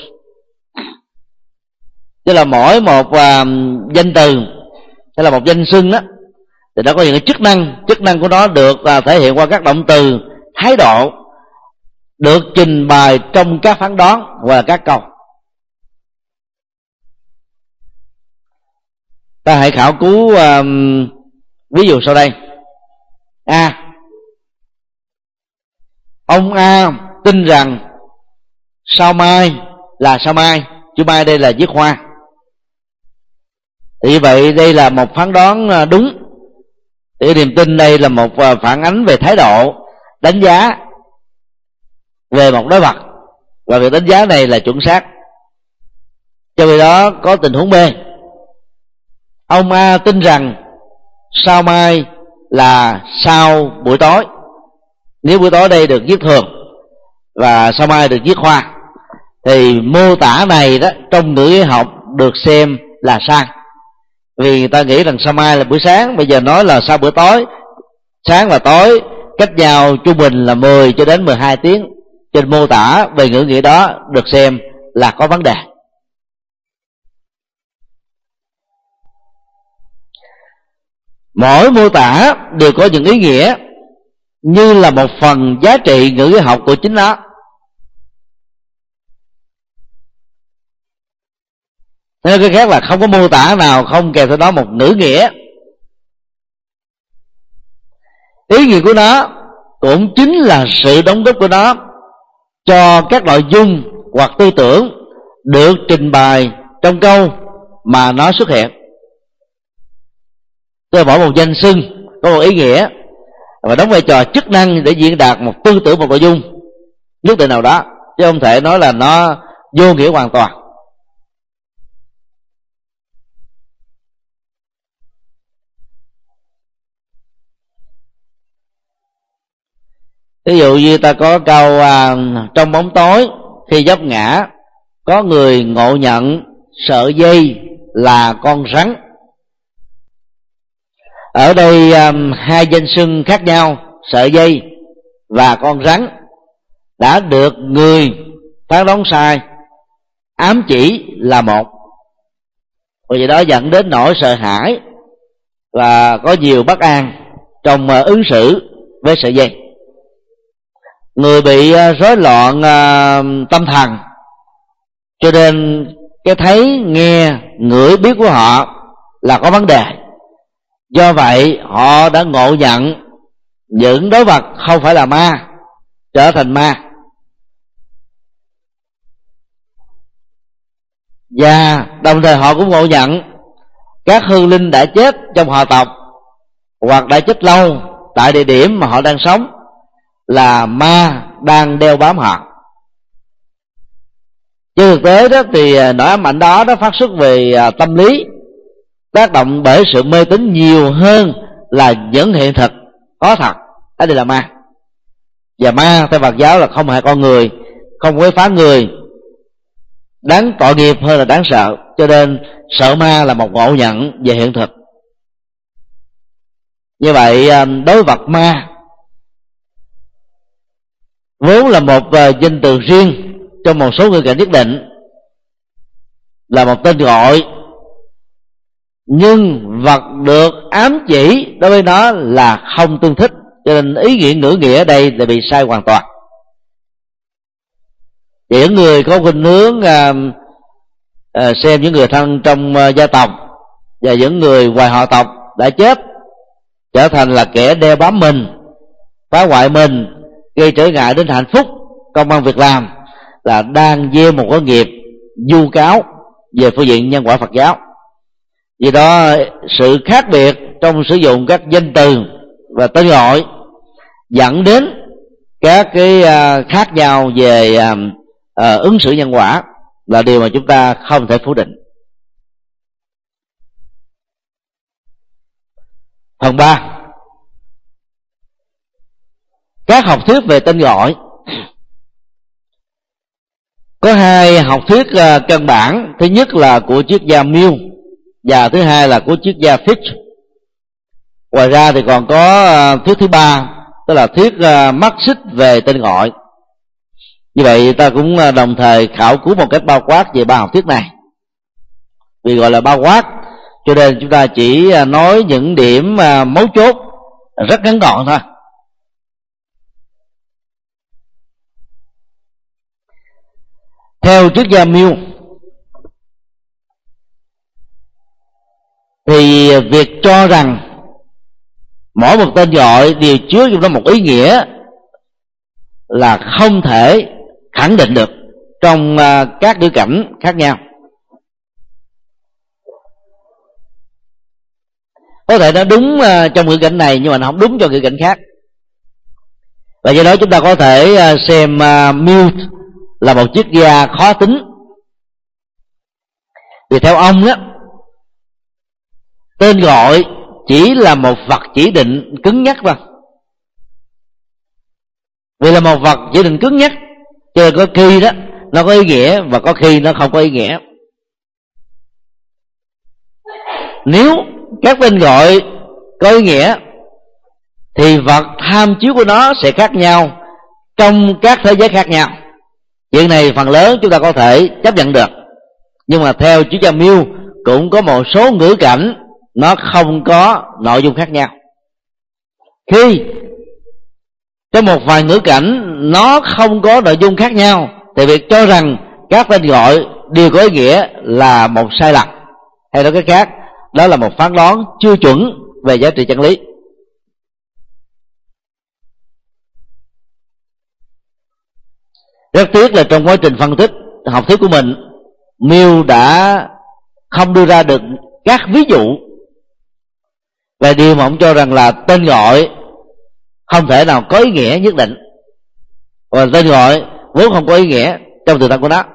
A: tức là mỗi một danh từ hay là một danh xưng đó, thì nó có những cái chức năng của nó được thể hiện qua các động từ, thái độ, được trình bày trong các phán đoán và các câu. Ta hãy khảo cứu ví dụ sau đây. Ông A tin rằng sao mai là sao mai, chữ mai đây là viết hoa. Thì vậy đây là một phán đoán đúng. Thì niềm tin đây là một phản ánh về thái độ đánh giá về một đối vật, và việc đánh giá này là chuẩn xác. Cho vì đó có tình huống B. Ông A tin rằng sao mai là sau buổi tối. Nếu buổi tối đây được viết thường và sao mai được viết hoa, thì mô tả này đó trong ngữ nghĩa học được xem là sai. Vì người ta nghĩ rằng sao mai là buổi sáng, bây giờ nói là sau buổi tối. Sáng và tối cách nhau trung bình là 10 cho đến 12 tiếng. Trên mô tả về ngữ nghĩa đó được xem là có vấn đề. Mỗi mô tả đều có những ý nghĩa như là một phần giá trị ngữ học của chính nó. Nói cái khác là không có mô tả nào không kèm theo đó một ngữ nghĩa. Ý nghĩa của nó cũng chính là sự đóng góp của nó cho các nội dung hoặc tư tưởng được trình bày trong câu mà nó xuất hiện. Tôi mỗi một danh xưng có một ý nghĩa và đóng vai trò chức năng để diễn đạt một tư tưởng, một nội dung nhất định nào đó, chứ không thể nói là nó vô nghĩa hoàn toàn. Ví dụ như ta có câu trong bóng tối khi vấp ngã, có người ngộ nhận sợi dây là con rắn. Ở đây hai danh xưng khác nhau, sợi dây và con rắn, đã được người phán đoán sai ám chỉ là một, và vì đó dẫn đến nỗi sợ hãi và có nhiều bất an trong ứng xử với sợi dây. Người bị rối loạn tâm thần, cho nên cái thấy, nghe, ngửi, biết của họ là có vấn đề. Do vậy họ đã ngộ nhận những đối vật không phải là ma trở thành ma. Và đồng thời họ cũng ngộ nhận các hương linh đã chết trong họ tộc hoặc đã chết lâu tại địa điểm mà họ đang sống là ma đang đeo bám họ. Trên thực tế đó thì nỗi ám ảnh đó nó phát xuất về tâm lý, tác động bởi sự mê tín nhiều hơn là những hiện thực có thật. Đó là ma. Và ma theo Phật giáo là không hại con người, không quấy phá người, đáng tội nghiệp hơn là đáng sợ. Cho nên sợ ma là một ngộ nhận về hiện thực. Như vậy đối vật ma vốn là một danh từ riêng trong một số ngữ cảnh nhất định, là một tên gọi, nhưng vật được ám chỉ đối với nó là không tương thích, cho nên ý nghĩa ngữ nghĩa ở đây là bị sai hoàn toàn. Và những người có khuynh hướng xem những người thân trong gia tộc và những người ngoài họ tộc đã chết trở thành là kẻ đeo bám mình, phá hoại mình, gây trở ngại đến hạnh phúc, công ăn việc làm, là đang gieo một cái nghiệp vu cáo về phương diện nhân quả Phật giáo. Vì đó sự khác biệt trong sử dụng các danh từ và tên gọi dẫn đến các cái khác nhau về ứng xử nhân quả là điều mà chúng ta không thể phủ định. Phần 3, các học thuyết về tên gọi. Có hai học thuyết căn bản. Thứ nhất là của triết gia Mill và thứ hai là của triết gia Fichte. Ngoài ra thì còn có thuyết thứ ba, tức là thuyết Marxist về tên gọi. Như vậy ta cũng đồng thời khảo cứu một cách bao quát về ba học thuyết này. Vì gọi là bao quát cho nên chúng ta chỉ nói những điểm mấu chốt rất ngắn gọn thôi. Theo triết gia Mill thì việc cho rằng mỗi một tên gọi đều chứa trong đó một ý nghĩa là không thể khẳng định được trong các ngữ cảnh khác nhau. Có thể nó đúng trong ngữ cảnh này nhưng mà nó không đúng cho ngữ cảnh khác. Và do đó chúng ta có thể xem Mill là một triết gia khó tính. Vì theo ông đó, tên gọi chỉ là một vật chỉ định cứng nhắc thôi. Vì là một vật chỉ định cứng nhắc cho nên có khi đó nó có ý nghĩa và có khi nó không có ý nghĩa. Nếu các tên gọi có ý nghĩa thì vật tham chiếu của nó sẽ khác nhau trong các thế giới khác nhau. Chuyện này phần lớn chúng ta có thể chấp nhận được. Nhưng mà theo triết gia Mill cũng có một số ngữ cảnh nó không có nội dung khác nhau. Khi trong một vài ngữ cảnh nó không có nội dung khác nhau thì việc cho rằng các tên gọi đều có ý nghĩa là một sai lầm, hay nói cách khác, đó là một phán đoán chưa chuẩn về giá trị chân lý. Rất tiếc là trong quá trình phân tích học thuyết của mình, Mill đã không đưa ra được các ví dụ về điều mà ông cho rằng là tên gọi không thể nào có ý nghĩa nhất định, và tên gọi vốn không có ý nghĩa trong tự thân của nó.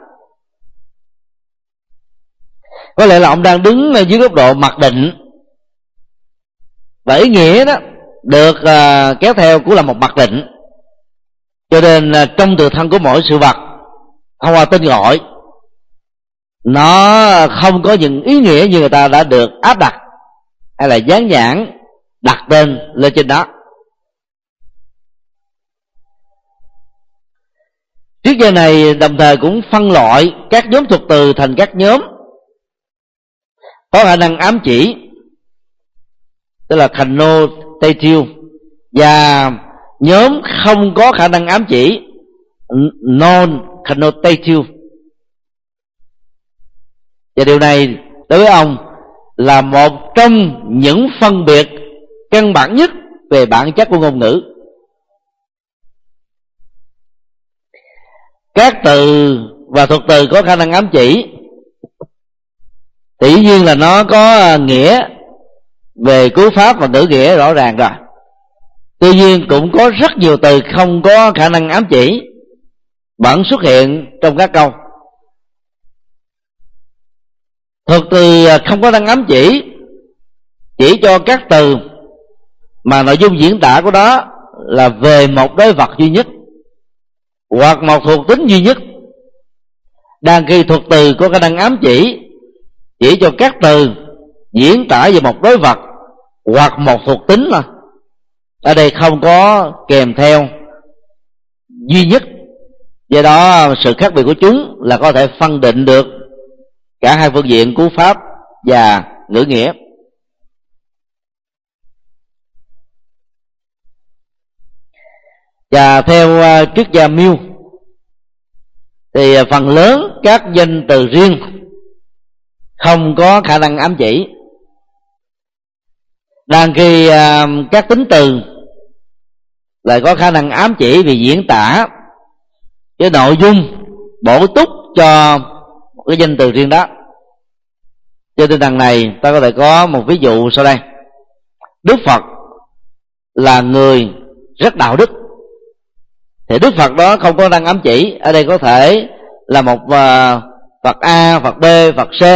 A: Có lẽ là ông đang đứng dưới góc độ mặc định, và ý nghĩa đó được kéo theo cũng là một mặc định. Cho nên trong tự thân của mỗi sự vật, thông qua tên gọi, nó không có những ý nghĩa như người ta đã được áp đặt hay là dán nhãn đặt tên lên trên đó. Triết gia này đồng thời cũng phân loại các nhóm thuộc từ thành các nhóm có khả năng ám chỉ, tức là connotative, và nhóm không có khả năng ám chỉ, non-connotative. Và điều này đối với ông là một trong những phân biệt căn bản nhất về bản chất của ngôn ngữ. Các từ và thuộc từ có khả năng ám chỉ, tự nhiên là nó có nghĩa về cú pháp và ngữ nghĩa rõ ràng rồi. Tuy nhiên cũng có rất nhiều từ không có khả năng ám chỉ vẫn xuất hiện trong các câu. Thuộc từ không có năng ám chỉ cho các từ mà nội dung diễn tả của đó là về một đối vật duy nhất hoặc một thuộc tính duy nhất, đang khi thuộc từ có khả năng ám chỉ cho các từ diễn tả về một đối vật hoặc một thuộc tính mà ở đây không có kèm theo duy nhất. Do đó sự khác biệt của chúng là có thể phân định được cả hai phương diện cú pháp và ngữ nghĩa. Và theo triết gia Mill thì phần lớn các danh từ riêng không có khả năng ám chỉ, đang khi các tính từ lại có khả năng ám chỉ vì diễn tả cái nội dung bổ túc cho cái danh từ riêng đó. Trên tinh thần này ta có thể có một ví dụ sau đây. Đức Phật là người rất đạo đức, thì Đức Phật đó không có năng ám chỉ. Ở đây có thể là một Phật A, Phật B, Phật C,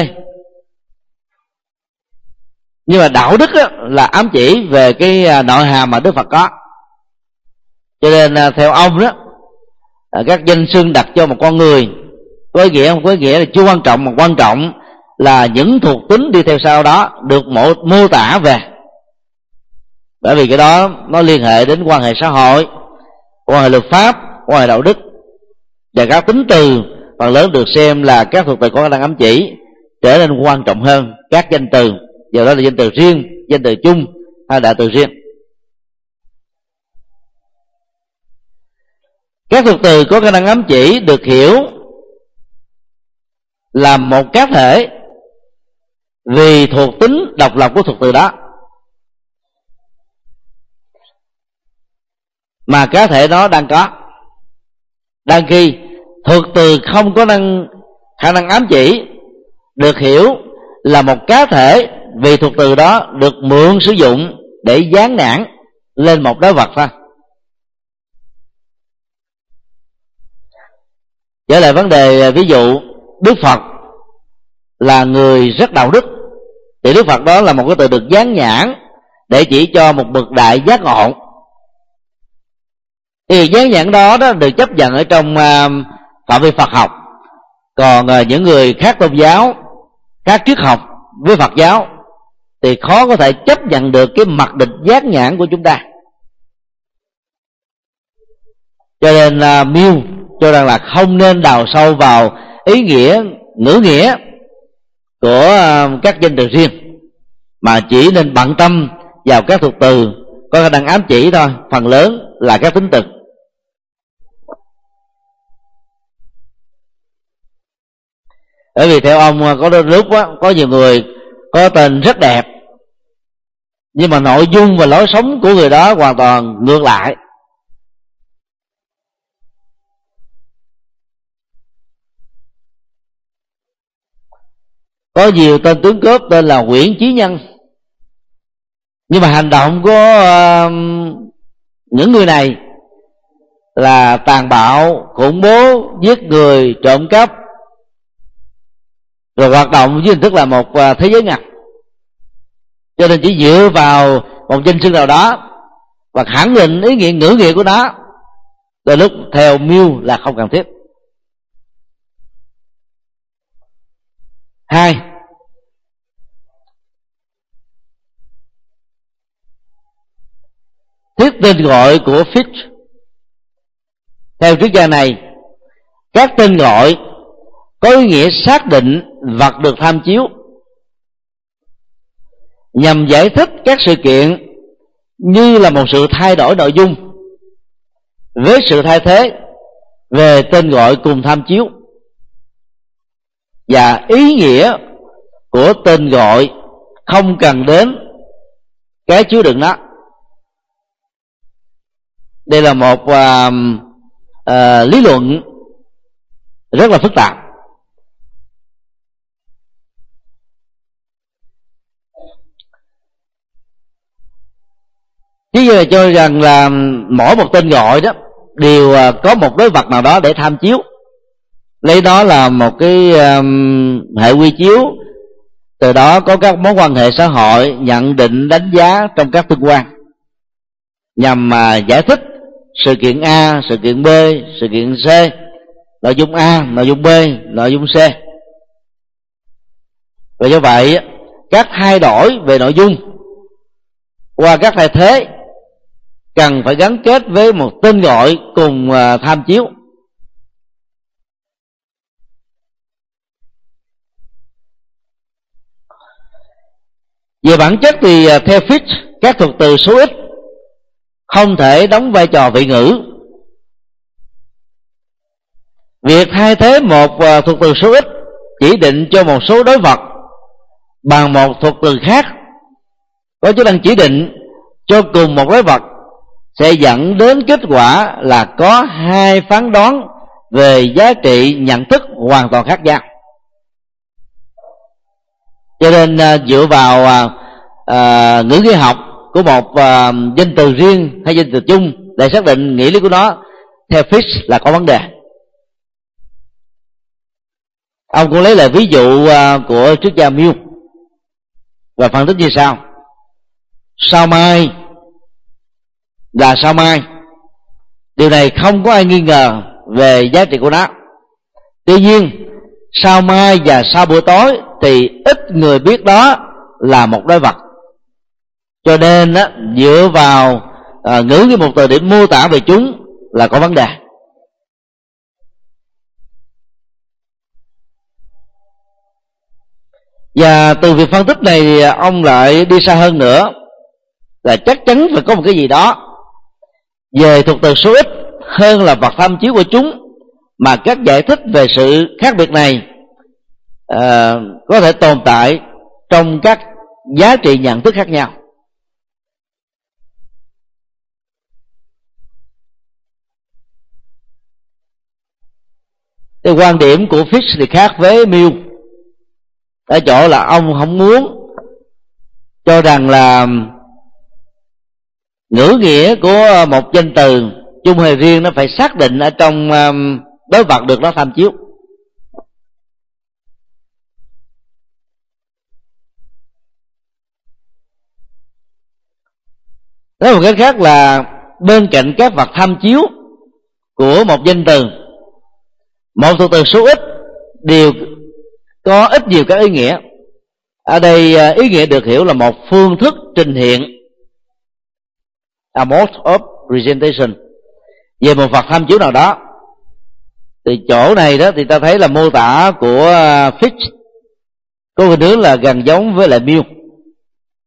A: nhưng mà đạo đức là ám chỉ về cái nội hàm mà Đức Phật có. Cho nên theo ông đó, các danh xưng đặt cho một con người có ý nghĩa không có ý nghĩa là chưa quan trọng, mà quan trọng là những thuộc tính đi theo sau đó được mô tả về. Bởi vì cái đó nó liên hệ đến quan hệ xã hội, quan hệ luật pháp, quan hệ đạo đức, và các tính từ phần lớn được xem là các thuộc từ có khả năng ám chỉ trở nên quan trọng hơn các danh từ, giờ đó là danh từ riêng, danh từ chung hay đại từ riêng. Các thuộc từ có khả năng ám chỉ được hiểu là một cá thể vì thuộc tính độc lập của thuộc từ đó, mà cá thể đó đang có. Đang khi thuộc từ không có khả năng ám chỉ được hiểu là một cá thể vì thuộc từ đó được mượn sử dụng để dán nhãn lên một đối vật thôi. Trở lại vấn đề ví dụ, Đức Phật là người rất đạo đức, thì Đức Phật đó là một cái từ được dán nhãn để chỉ cho một bậc đại giác ngộ. Thì dán nhãn đó được chấp nhận ở trong phạm vi Phật học. Còn những người khác tôn giáo, khác triết học với Phật giáo thì khó có thể chấp nhận được cái mặc định dán nhãn của chúng ta. Cho nên Mill cho rằng là không nên đào sâu vào ý nghĩa, ngữ nghĩa của các danh từ riêng, mà chỉ nên bận tâm vào các thuật từ có khả năng ám chỉ thôi, phần lớn là các tính từ. Bởi vì theo ông có đôi lúc có nhiều người có tên rất đẹp nhưng mà nội dung và lối sống của người đó hoàn toàn ngược lại. Có nhiều tên tướng cướp tên là Nguyễn Chí Nhân, nhưng mà hành động của những người này là tàn bạo, khủng bố, giết người, trộm cắp, rồi hoạt động với hình thức là một thế giới ngầm. Cho nên chỉ dựa vào một danh xưng nào đó và khẳng định ý nghĩa ngữ nghĩa của nó, đôi lúc theo Mill là không cần thiết. Hai, thuyết tên gọi của Fitch. Theo triết gia này, các tên gọi có ý nghĩa xác định vật được tham chiếu, nhằm giải thích các sự kiện như là một sự thay đổi nội dung với sự thay thế về tên gọi cùng tham chiếu, và ý nghĩa của tên gọi không cần đến cái chứa đựng nó. Đây là một lý luận rất là phức tạp. Chứ cho rằng là mỗi một tên gọi đó đều có một đối vật nào đó để tham chiếu, lấy đó là một cái hệ quy chiếu, từ đó có các mối quan hệ xã hội, nhận định, đánh giá trong các tương quan, nhằm giải thích sự kiện A, sự kiện B, sự kiện C, nội dung A, nội dung B, nội dung C. Và do vậy các thay đổi về nội dung qua các thay thế cần phải gắn kết với một tên gọi cùng tham chiếu. Về bản chất thì theo Fitch, các thuật từ số ít không thể đóng vai trò vị ngữ. Việc thay thế một thuật từ số ít chỉ định cho một số đối vật bằng một thuật từ khác có chức năng chỉ định cho cùng một đối vật sẽ dẫn đến kết quả là có hai phán đoán về giá trị nhận thức hoàn toàn khác nhau. Cho nên dựa vào ngữ nghĩa học của một danh từ riêng hay danh từ chung để xác định nghĩa lý của nó, theo Fitch là có vấn đề. Ông cũng lấy lại ví dụ của triết gia Mill và phân tích như sau: sao mai là sao mai, điều này không có ai nghi ngờ về giá trị của nó. Tuy nhiên sao mai và sao buổi tối thì ít người biết đó là một đối vật. Cho nên dựa vào ngữ nghĩa một từ để mô tả về chúng là có vấn đề. Và từ việc phân tích này thì ông lại đi xa hơn nữa, là chắc chắn phải có một cái gì đó về thuật từ số ít hơn là vật tham chiếu của chúng, mà các giải thích về sự khác biệt này có thể tồn tại trong các giá trị nhận thức khác nhau. Cái quan điểm của Fitch thì khác với Mill ở chỗ là ông không muốn cho rằng là ngữ nghĩa của một danh từ chung hay riêng nó phải xác định ở trong đối vật được nó tham chiếu. Nói một cách khác là bên cạnh các vật tham chiếu của một danh từ, một thuật từ số ít đều có ít nhiều các ý nghĩa. Ở đây ý nghĩa được hiểu là một phương thức trình hiện, a mode of presentation, về một vật tham chiếu nào đó. Thì chỗ này đó thì ta thấy là mô tả của Fitch có cái hướng là gần giống với lại Mill.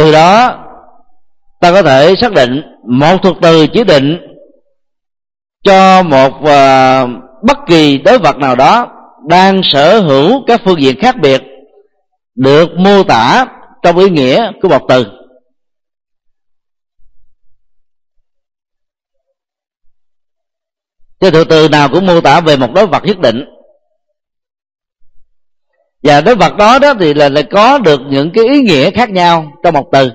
A: từ đó ta có thể xác định một thuật từ chỉ định cho một bất kỳ đối vật nào đó đang sở hữu các phương diện khác biệt được mô tả trong ý nghĩa của một từ. Cái thuật từ nào cũng mô tả về một đối vật nhất định, và đối vật đó thì là có được những cái ý nghĩa khác nhau trong một từ.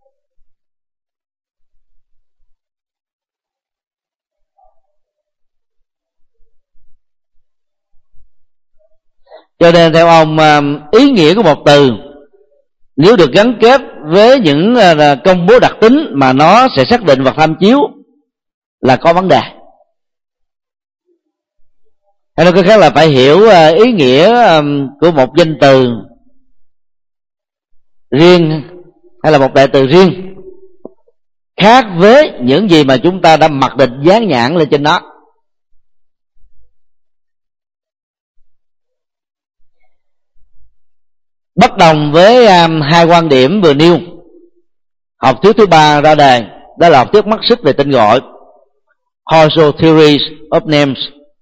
A: Cho nên theo ông, ý nghĩa của một từ nếu được gắn kết với những công bố đặc tính mà nó sẽ xác định và tham chiếu là có vấn đề. Hay nói cách khác là phải hiểu ý nghĩa của một danh từ riêng hay là một đại từ riêng khác với những gì mà chúng ta đã mặc định dán nhãn lên trên nó. Bất đồng với hai quan điểm vừa nêu, học thuyết thứ ba ra đời, đó là học thuyết Marxist về tên gọi, Causal Theories of Names.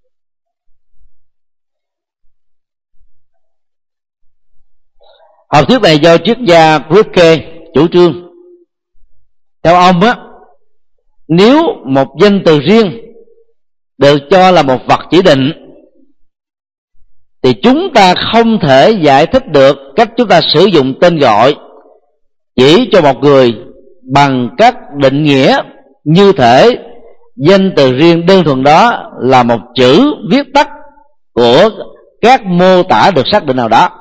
A: Học thuyết này do triết gia Kripke chủ trương. Theo ông á, nếu một danh từ riêng được cho là một vật chỉ định thì chúng ta không thể giải thích được cách chúng ta sử dụng tên gọi chỉ cho một người bằng các định nghĩa như thể danh từ riêng đơn thuần đó là một chữ viết tắt của các mô tả được xác định nào đó.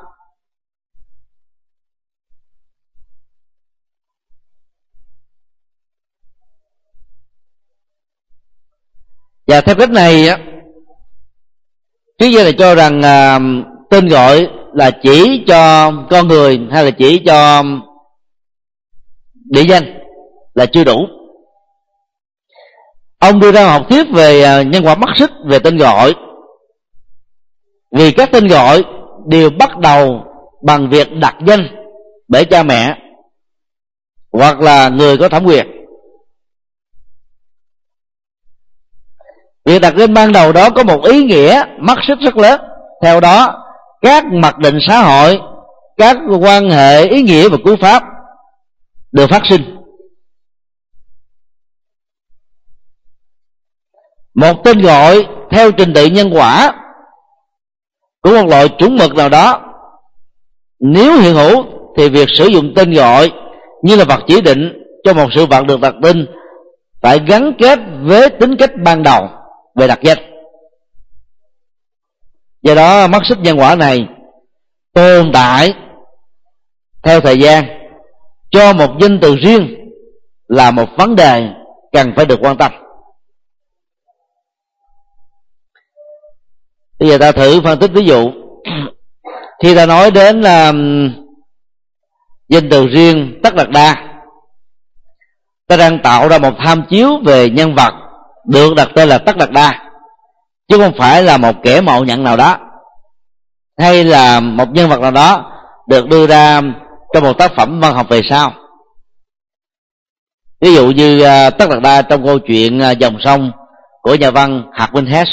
A: Và theo cách này, triết gia này cho rằng tên gọi là chỉ cho con người hay là chỉ cho địa danh là chưa đủ. Ông đưa ra học thuyết về nhân quả Marxist về tên gọi, vì các tên gọi đều bắt đầu bằng việc đặt danh bởi cha mẹ hoặc là người có thẩm quyền. Việc đặt tên ban đầu đó có một ý nghĩa Marxist rất lớn. Theo đó, các mặc định xã hội, các quan hệ ý nghĩa và cú pháp được phát sinh. Một tên gọi theo trình tự nhân quả của một loại chuẩn mực nào đó, nếu hiện hữu thì việc sử dụng tên gọi như là vật chỉ định cho một sự vật được đặt tên phải gắn kết với tính cách ban đầu về đặc danh. Do đó Marxist nhân quả này tồn tại theo thời gian cho một danh từ riêng là một vấn đề cần phải được quan tâm. Bây giờ ta thử phân tích ví dụ. Khi ta nói đến danh từ riêng Tất Đạt Đa, ta đang tạo ra một tham chiếu về nhân vật được đặt tên là Tất Đạt Đa, chứ không phải là một kẻ mạo nhận nào đó hay là một nhân vật nào đó được đưa ra trong một tác phẩm văn học về sau. Ví dụ như Tất Đạt Đa trong câu chuyện Dòng sông của nhà văn Hermann Hesse.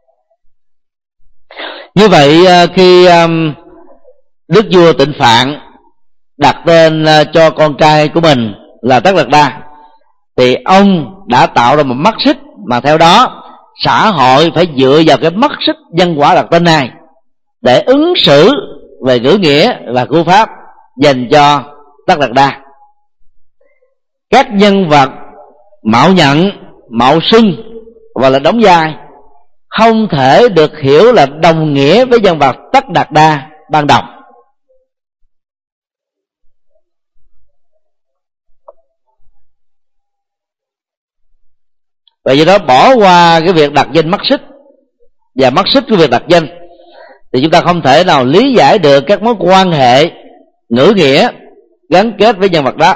A: Như vậy khi đức vua Tịnh Phạn đặt tên cho con trai của mình là Tất Đạt Đa, thì ông đã tạo ra một mắt xích mà theo đó xã hội phải dựa vào cái mắt xích nhân quả đặt tên này để ứng xử về ngữ nghĩa và cú pháp dành cho Tất Đạt Đa. Các nhân vật mạo nhận, mạo xưng và là đóng vai không thể được hiểu là đồng nghĩa với nhân vật Tất Đạt Đa ban đầu. Vậy do đó bỏ qua cái việc đặt danh Marxist và Marxist cái việc đặt danh thì chúng ta không thể nào lý giải được các mối quan hệ ngữ nghĩa gắn kết với nhân vật đó.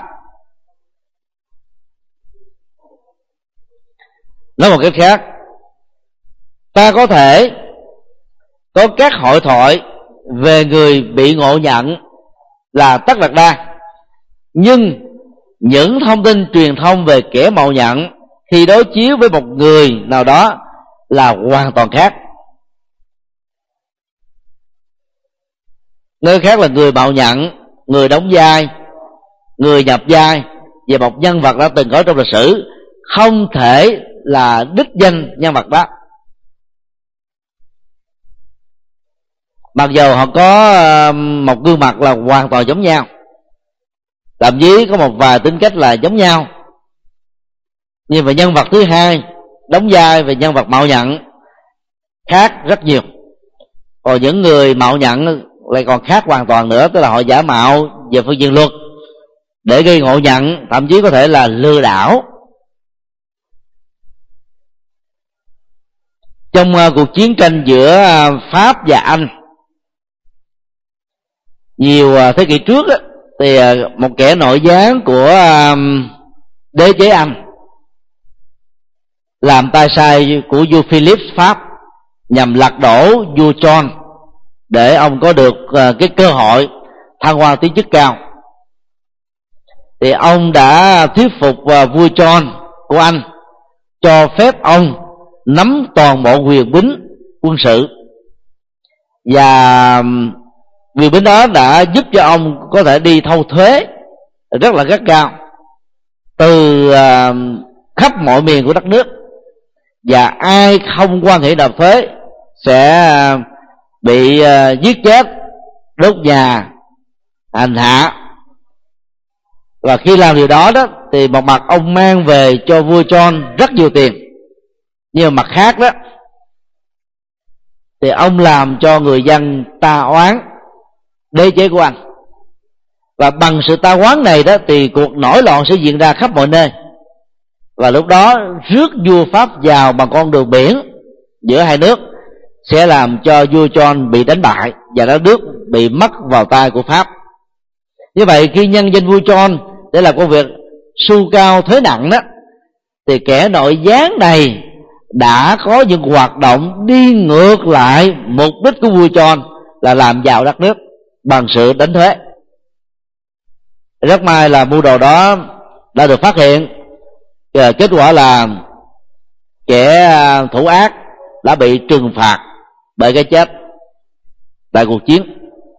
A: Nói một cách khác, ta có thể có các hội thoại về người bị ngộ nhận là Tất Đạt Đa, nhưng những thông tin truyền thông về kẻ mạo nhận khi đối chiếu với một người nào đó là hoàn toàn khác. Nơi khác là người mạo nhận, người đóng vai, người nhập vai về một nhân vật đã từng có trong lịch sử, không thể là đích danh nhân vật đó. Mặc dù họ có một gương mặt là hoàn toàn giống nhau, thậm chí có một vài tính cách là giống nhau, nhưng mà nhân vật thứ hai đóng vai về nhân vật mạo nhận khác rất nhiều. Còn những người mạo nhận lại còn khác hoàn toàn nữa, tức là họ giả mạo về phương diện luật để gây ngộ nhận, thậm chí có thể là lừa đảo. Trong cuộc chiến tranh giữa Pháp và Anh nhiều thế kỷ trước thì một kẻ nội gián của đế chế Anh làm tay sai của vua Philip Pháp nhằm lật đổ vua John để ông có được cái cơ hội thăng quan tiến chức cao. Thì ông đã thuyết phục vua John của Anh cho phép ông nắm toàn bộ quyền bính quân sự, và quyền bính đó đã giúp cho ông có thể đi thâu thuế rất là gắt gao từ khắp mọi miền của đất nước, và ai không quan hệ nộp thuế sẽ bị giết chết, đốt nhà, hành hạ. Và khi làm điều đó thì một mặt ông mang về cho vua John rất nhiều tiền, nhưng mặt khác đó thì ông làm cho người dân ta oán đế chế của Anh. Và bằng sự ta oán này đó thì cuộc nổi loạn sẽ diễn ra khắp mọi nơi. Và lúc đó rước vua Pháp vào bằng con đường biển giữa hai nước sẽ làm cho vua John bị đánh bại và đất nước bị mất vào tay của Pháp. Như vậy khi nhân danh vua John để làm công việc su cao thuế nặng đó, thì kẻ nội gián này đã có những hoạt động đi ngược lại mục đích của vua John là làm giàu đất nước bằng sự đánh thuế. Rất may là mưu đồ đó đã được phát hiện, kết quả là kẻ thủ ác đã bị trừng phạt bởi cái chết tại cuộc chiến.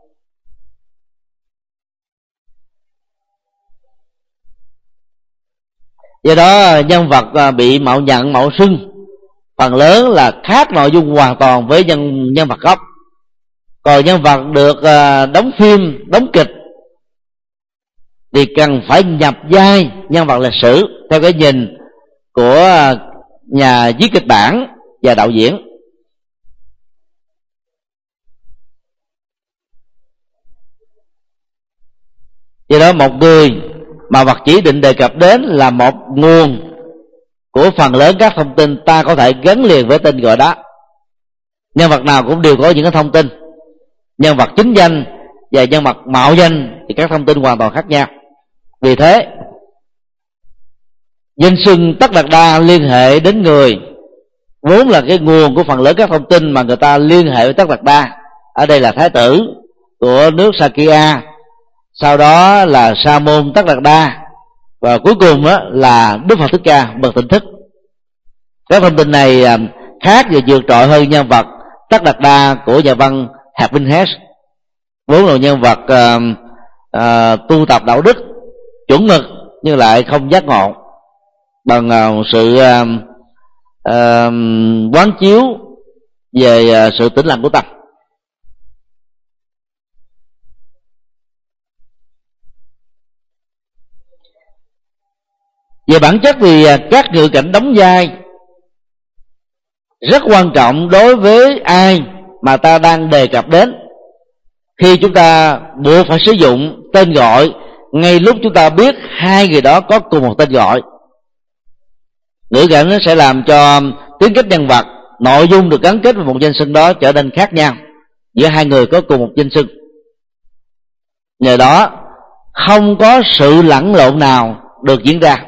A: Do đó nhân vật bị mạo nhận, mạo xưng phần lớn là khác nội dung hoàn toàn với nhân vật gốc. Còn nhân vật được đóng phim, đóng kịch thì cần phải nhập vai nhân vật lịch sử theo cái nhìn của nhà viết kịch bản và đạo diễn. Do đó một người mà vật chỉ định đề cập đến là một nguồn của phần lớn các thông tin ta có thể gắn liền với tên gọi đó. Nhân vật nào cũng đều có những cái thông tin. Nhân vật chính danh và nhân vật mạo danh thì các thông tin hoàn toàn khác nhau. Vì thế danh xưng Tất Đạt Đa liên hệ đến người vốn là cái nguồn của phần lớn các thông tin mà người ta liên hệ với Tất Đạt Đa. Ở đây là thái tử của nước Sakya, sau đó là Sa môn Tất Đạt Đa, và cuối cùng đó là Đức Phật Thích Ca bậc tỉnh thức. Các thông tin này khác và vượt trội hơn nhân vật Tất Đạt Đa của nhà văn Hạt Minh Hess, vốn là nhân vật tu tập đạo đức chuẩn mực nhưng lại không giác ngộ bằng sự quán chiếu về sự tĩnh lặng của tâm. Về bản chất thì các ngữ cảnh đóng vai rất quan trọng đối với ai mà ta đang đề cập đến, khi chúng ta buộc phải sử dụng tên gọi ngay lúc chúng ta biết hai người đó có cùng một tên gọi. Ngữ cảnh nó sẽ làm cho tính cách nhân vật, nội dung được gắn kết với một danh xưng đó trở nên khác nhau giữa hai người có cùng một danh xưng. Nhờ đó không có sự lẫn lộn nào được diễn ra.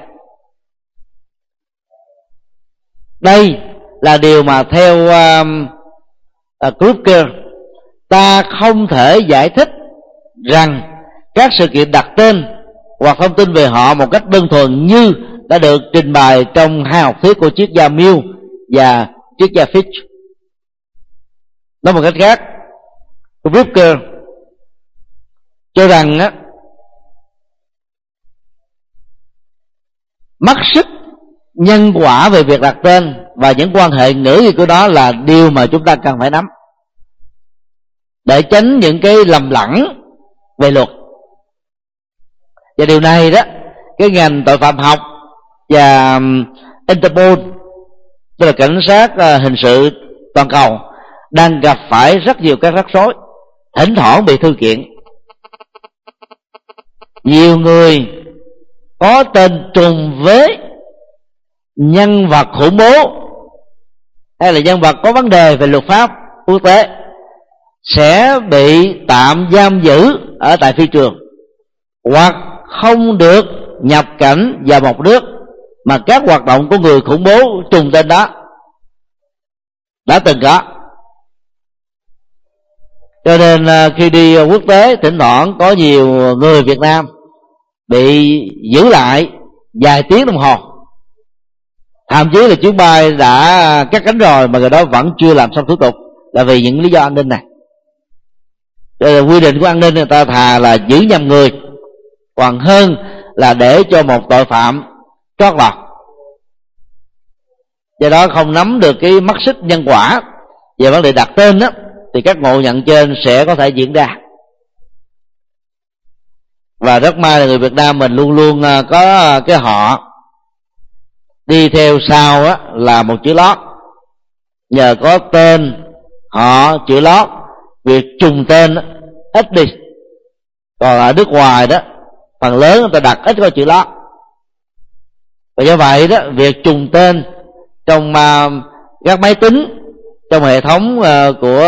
A: Đây là điều mà theo Krupke ta không thể giải thích rằng các sự kiện đặt tên hoặc thông tin về họ một cách đơn thuần như đã được trình bày trong hai học thuyết của triết gia Mill và triết gia Fitch. Nói một cách khác, Ripker cho rằng mắt xích nhân quả về việc đặt tên và những quan hệ ngữ nghĩa của đó là điều mà chúng ta cần phải nắm để tránh những cái lầm lẫn về luật. Và điều này đó, cái ngành tội phạm học và Interpol, tức là cảnh sát hình sự toàn cầu, đang gặp phải rất nhiều các rắc rối, thỉnh thoảng bị thư kiện. Nhiều người có tên trùng với nhân vật khủng bố hay là nhân vật có vấn đề về luật pháp quốc tế sẽ bị tạm giam giữ ở tại phi trường, hoặc không được nhập cảnh vào một nước mà các hoạt động của người khủng bố trùng tên đó đã từng có. Cho nên khi đi quốc tế, thỉnh thoảng có nhiều người Việt Nam bị giữ lại vài tiếng đồng hồ, thậm chí là chuyến bay đã cất cánh rồi mà người đó vẫn chưa làm xong thủ tục, là vì những lý do an ninh này. Đây là quy định của an ninh, người ta thà là giữ nhầm người còn hơn là để cho một tội phạm trót lọt. Do đó không nắm được cái mắt xích nhân quả về vấn đề đặt tên đó, thì các ngộ nhận trên sẽ có thể diễn ra. Và rất may là người Việt Nam mình luôn luôn có cái họ đi theo sau á là một chữ lót. Nhờ có tên, họ, chữ lót, việc trùng tên ít đi. Còn ở nước ngoài đó, phần lớn người ta đặt ít có chữ lót. Và do vậy đó, việc trùng tên trong các máy tính, trong hệ thống của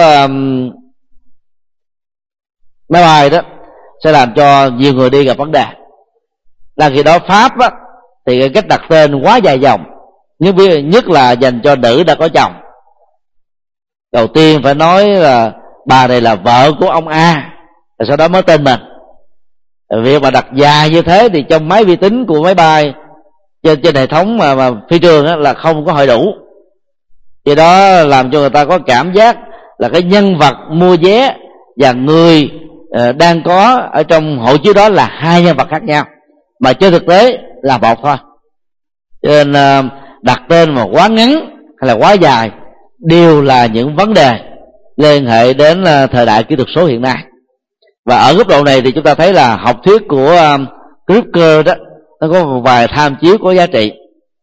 A: máy bay đó, sẽ làm cho nhiều người đi gặp vấn đề. Là khi đó Pháp á, thì cái cách đặt tên quá dài dòng, nhất là dành cho nữ đã có chồng. Đầu tiên phải nói là bà này là vợ của ông A, rồi sau đó mới tên mình. Việc mà đặt dài như thế thì trong máy vi tính của máy bay, trên hệ thống mà phi trường á, là không có hội đủ. Vì đó làm cho người ta có cảm giác là cái nhân vật mua vé và người đang có ở trong hộ chiếu đó là hai nhân vật khác nhau, mà trên thực tế là một thôi. Cho nên đặt tên mà quá ngắn hay là quá dài đều là những vấn đề liên hệ đến thời đại kỹ thuật số hiện nay. Và ở góc độ này thì chúng ta thấy là học thuyết của Ripker đó, nó có một vài tham chiếu có giá trị.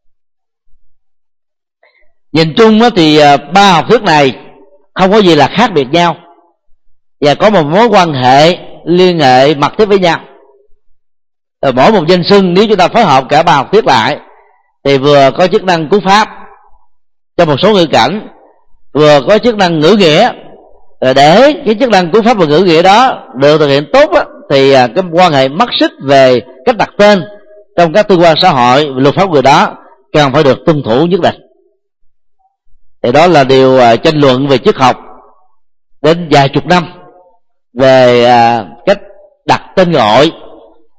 A: Nhìn chung thì ba học thuyết này không có gì là khác biệt nhau và có một mối quan hệ liên hệ mật thiết với nhau. Mỗi một danh xưng nếu chúng ta phối hợp cả ba học thuyết lại thì vừa có chức năng cú pháp trong một số ngữ cảnh, vừa có chức năng ngữ nghĩa. Để cái chức năng cú pháp và ngữ nghĩa đó được thực hiện tốt á, thì cái quan hệ mắt xích về cách đặt tên trong các tương quan xã hội, luật pháp người đó cần phải được tuân thủ nhất định. Thì đó là điều tranh luận về triết học đến vài chục năm về cách đặt tên gọi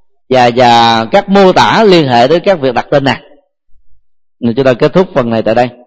A: và các mô tả liên hệ đến các việc đặt tên này. Nên chúng ta kết thúc phần này tại đây.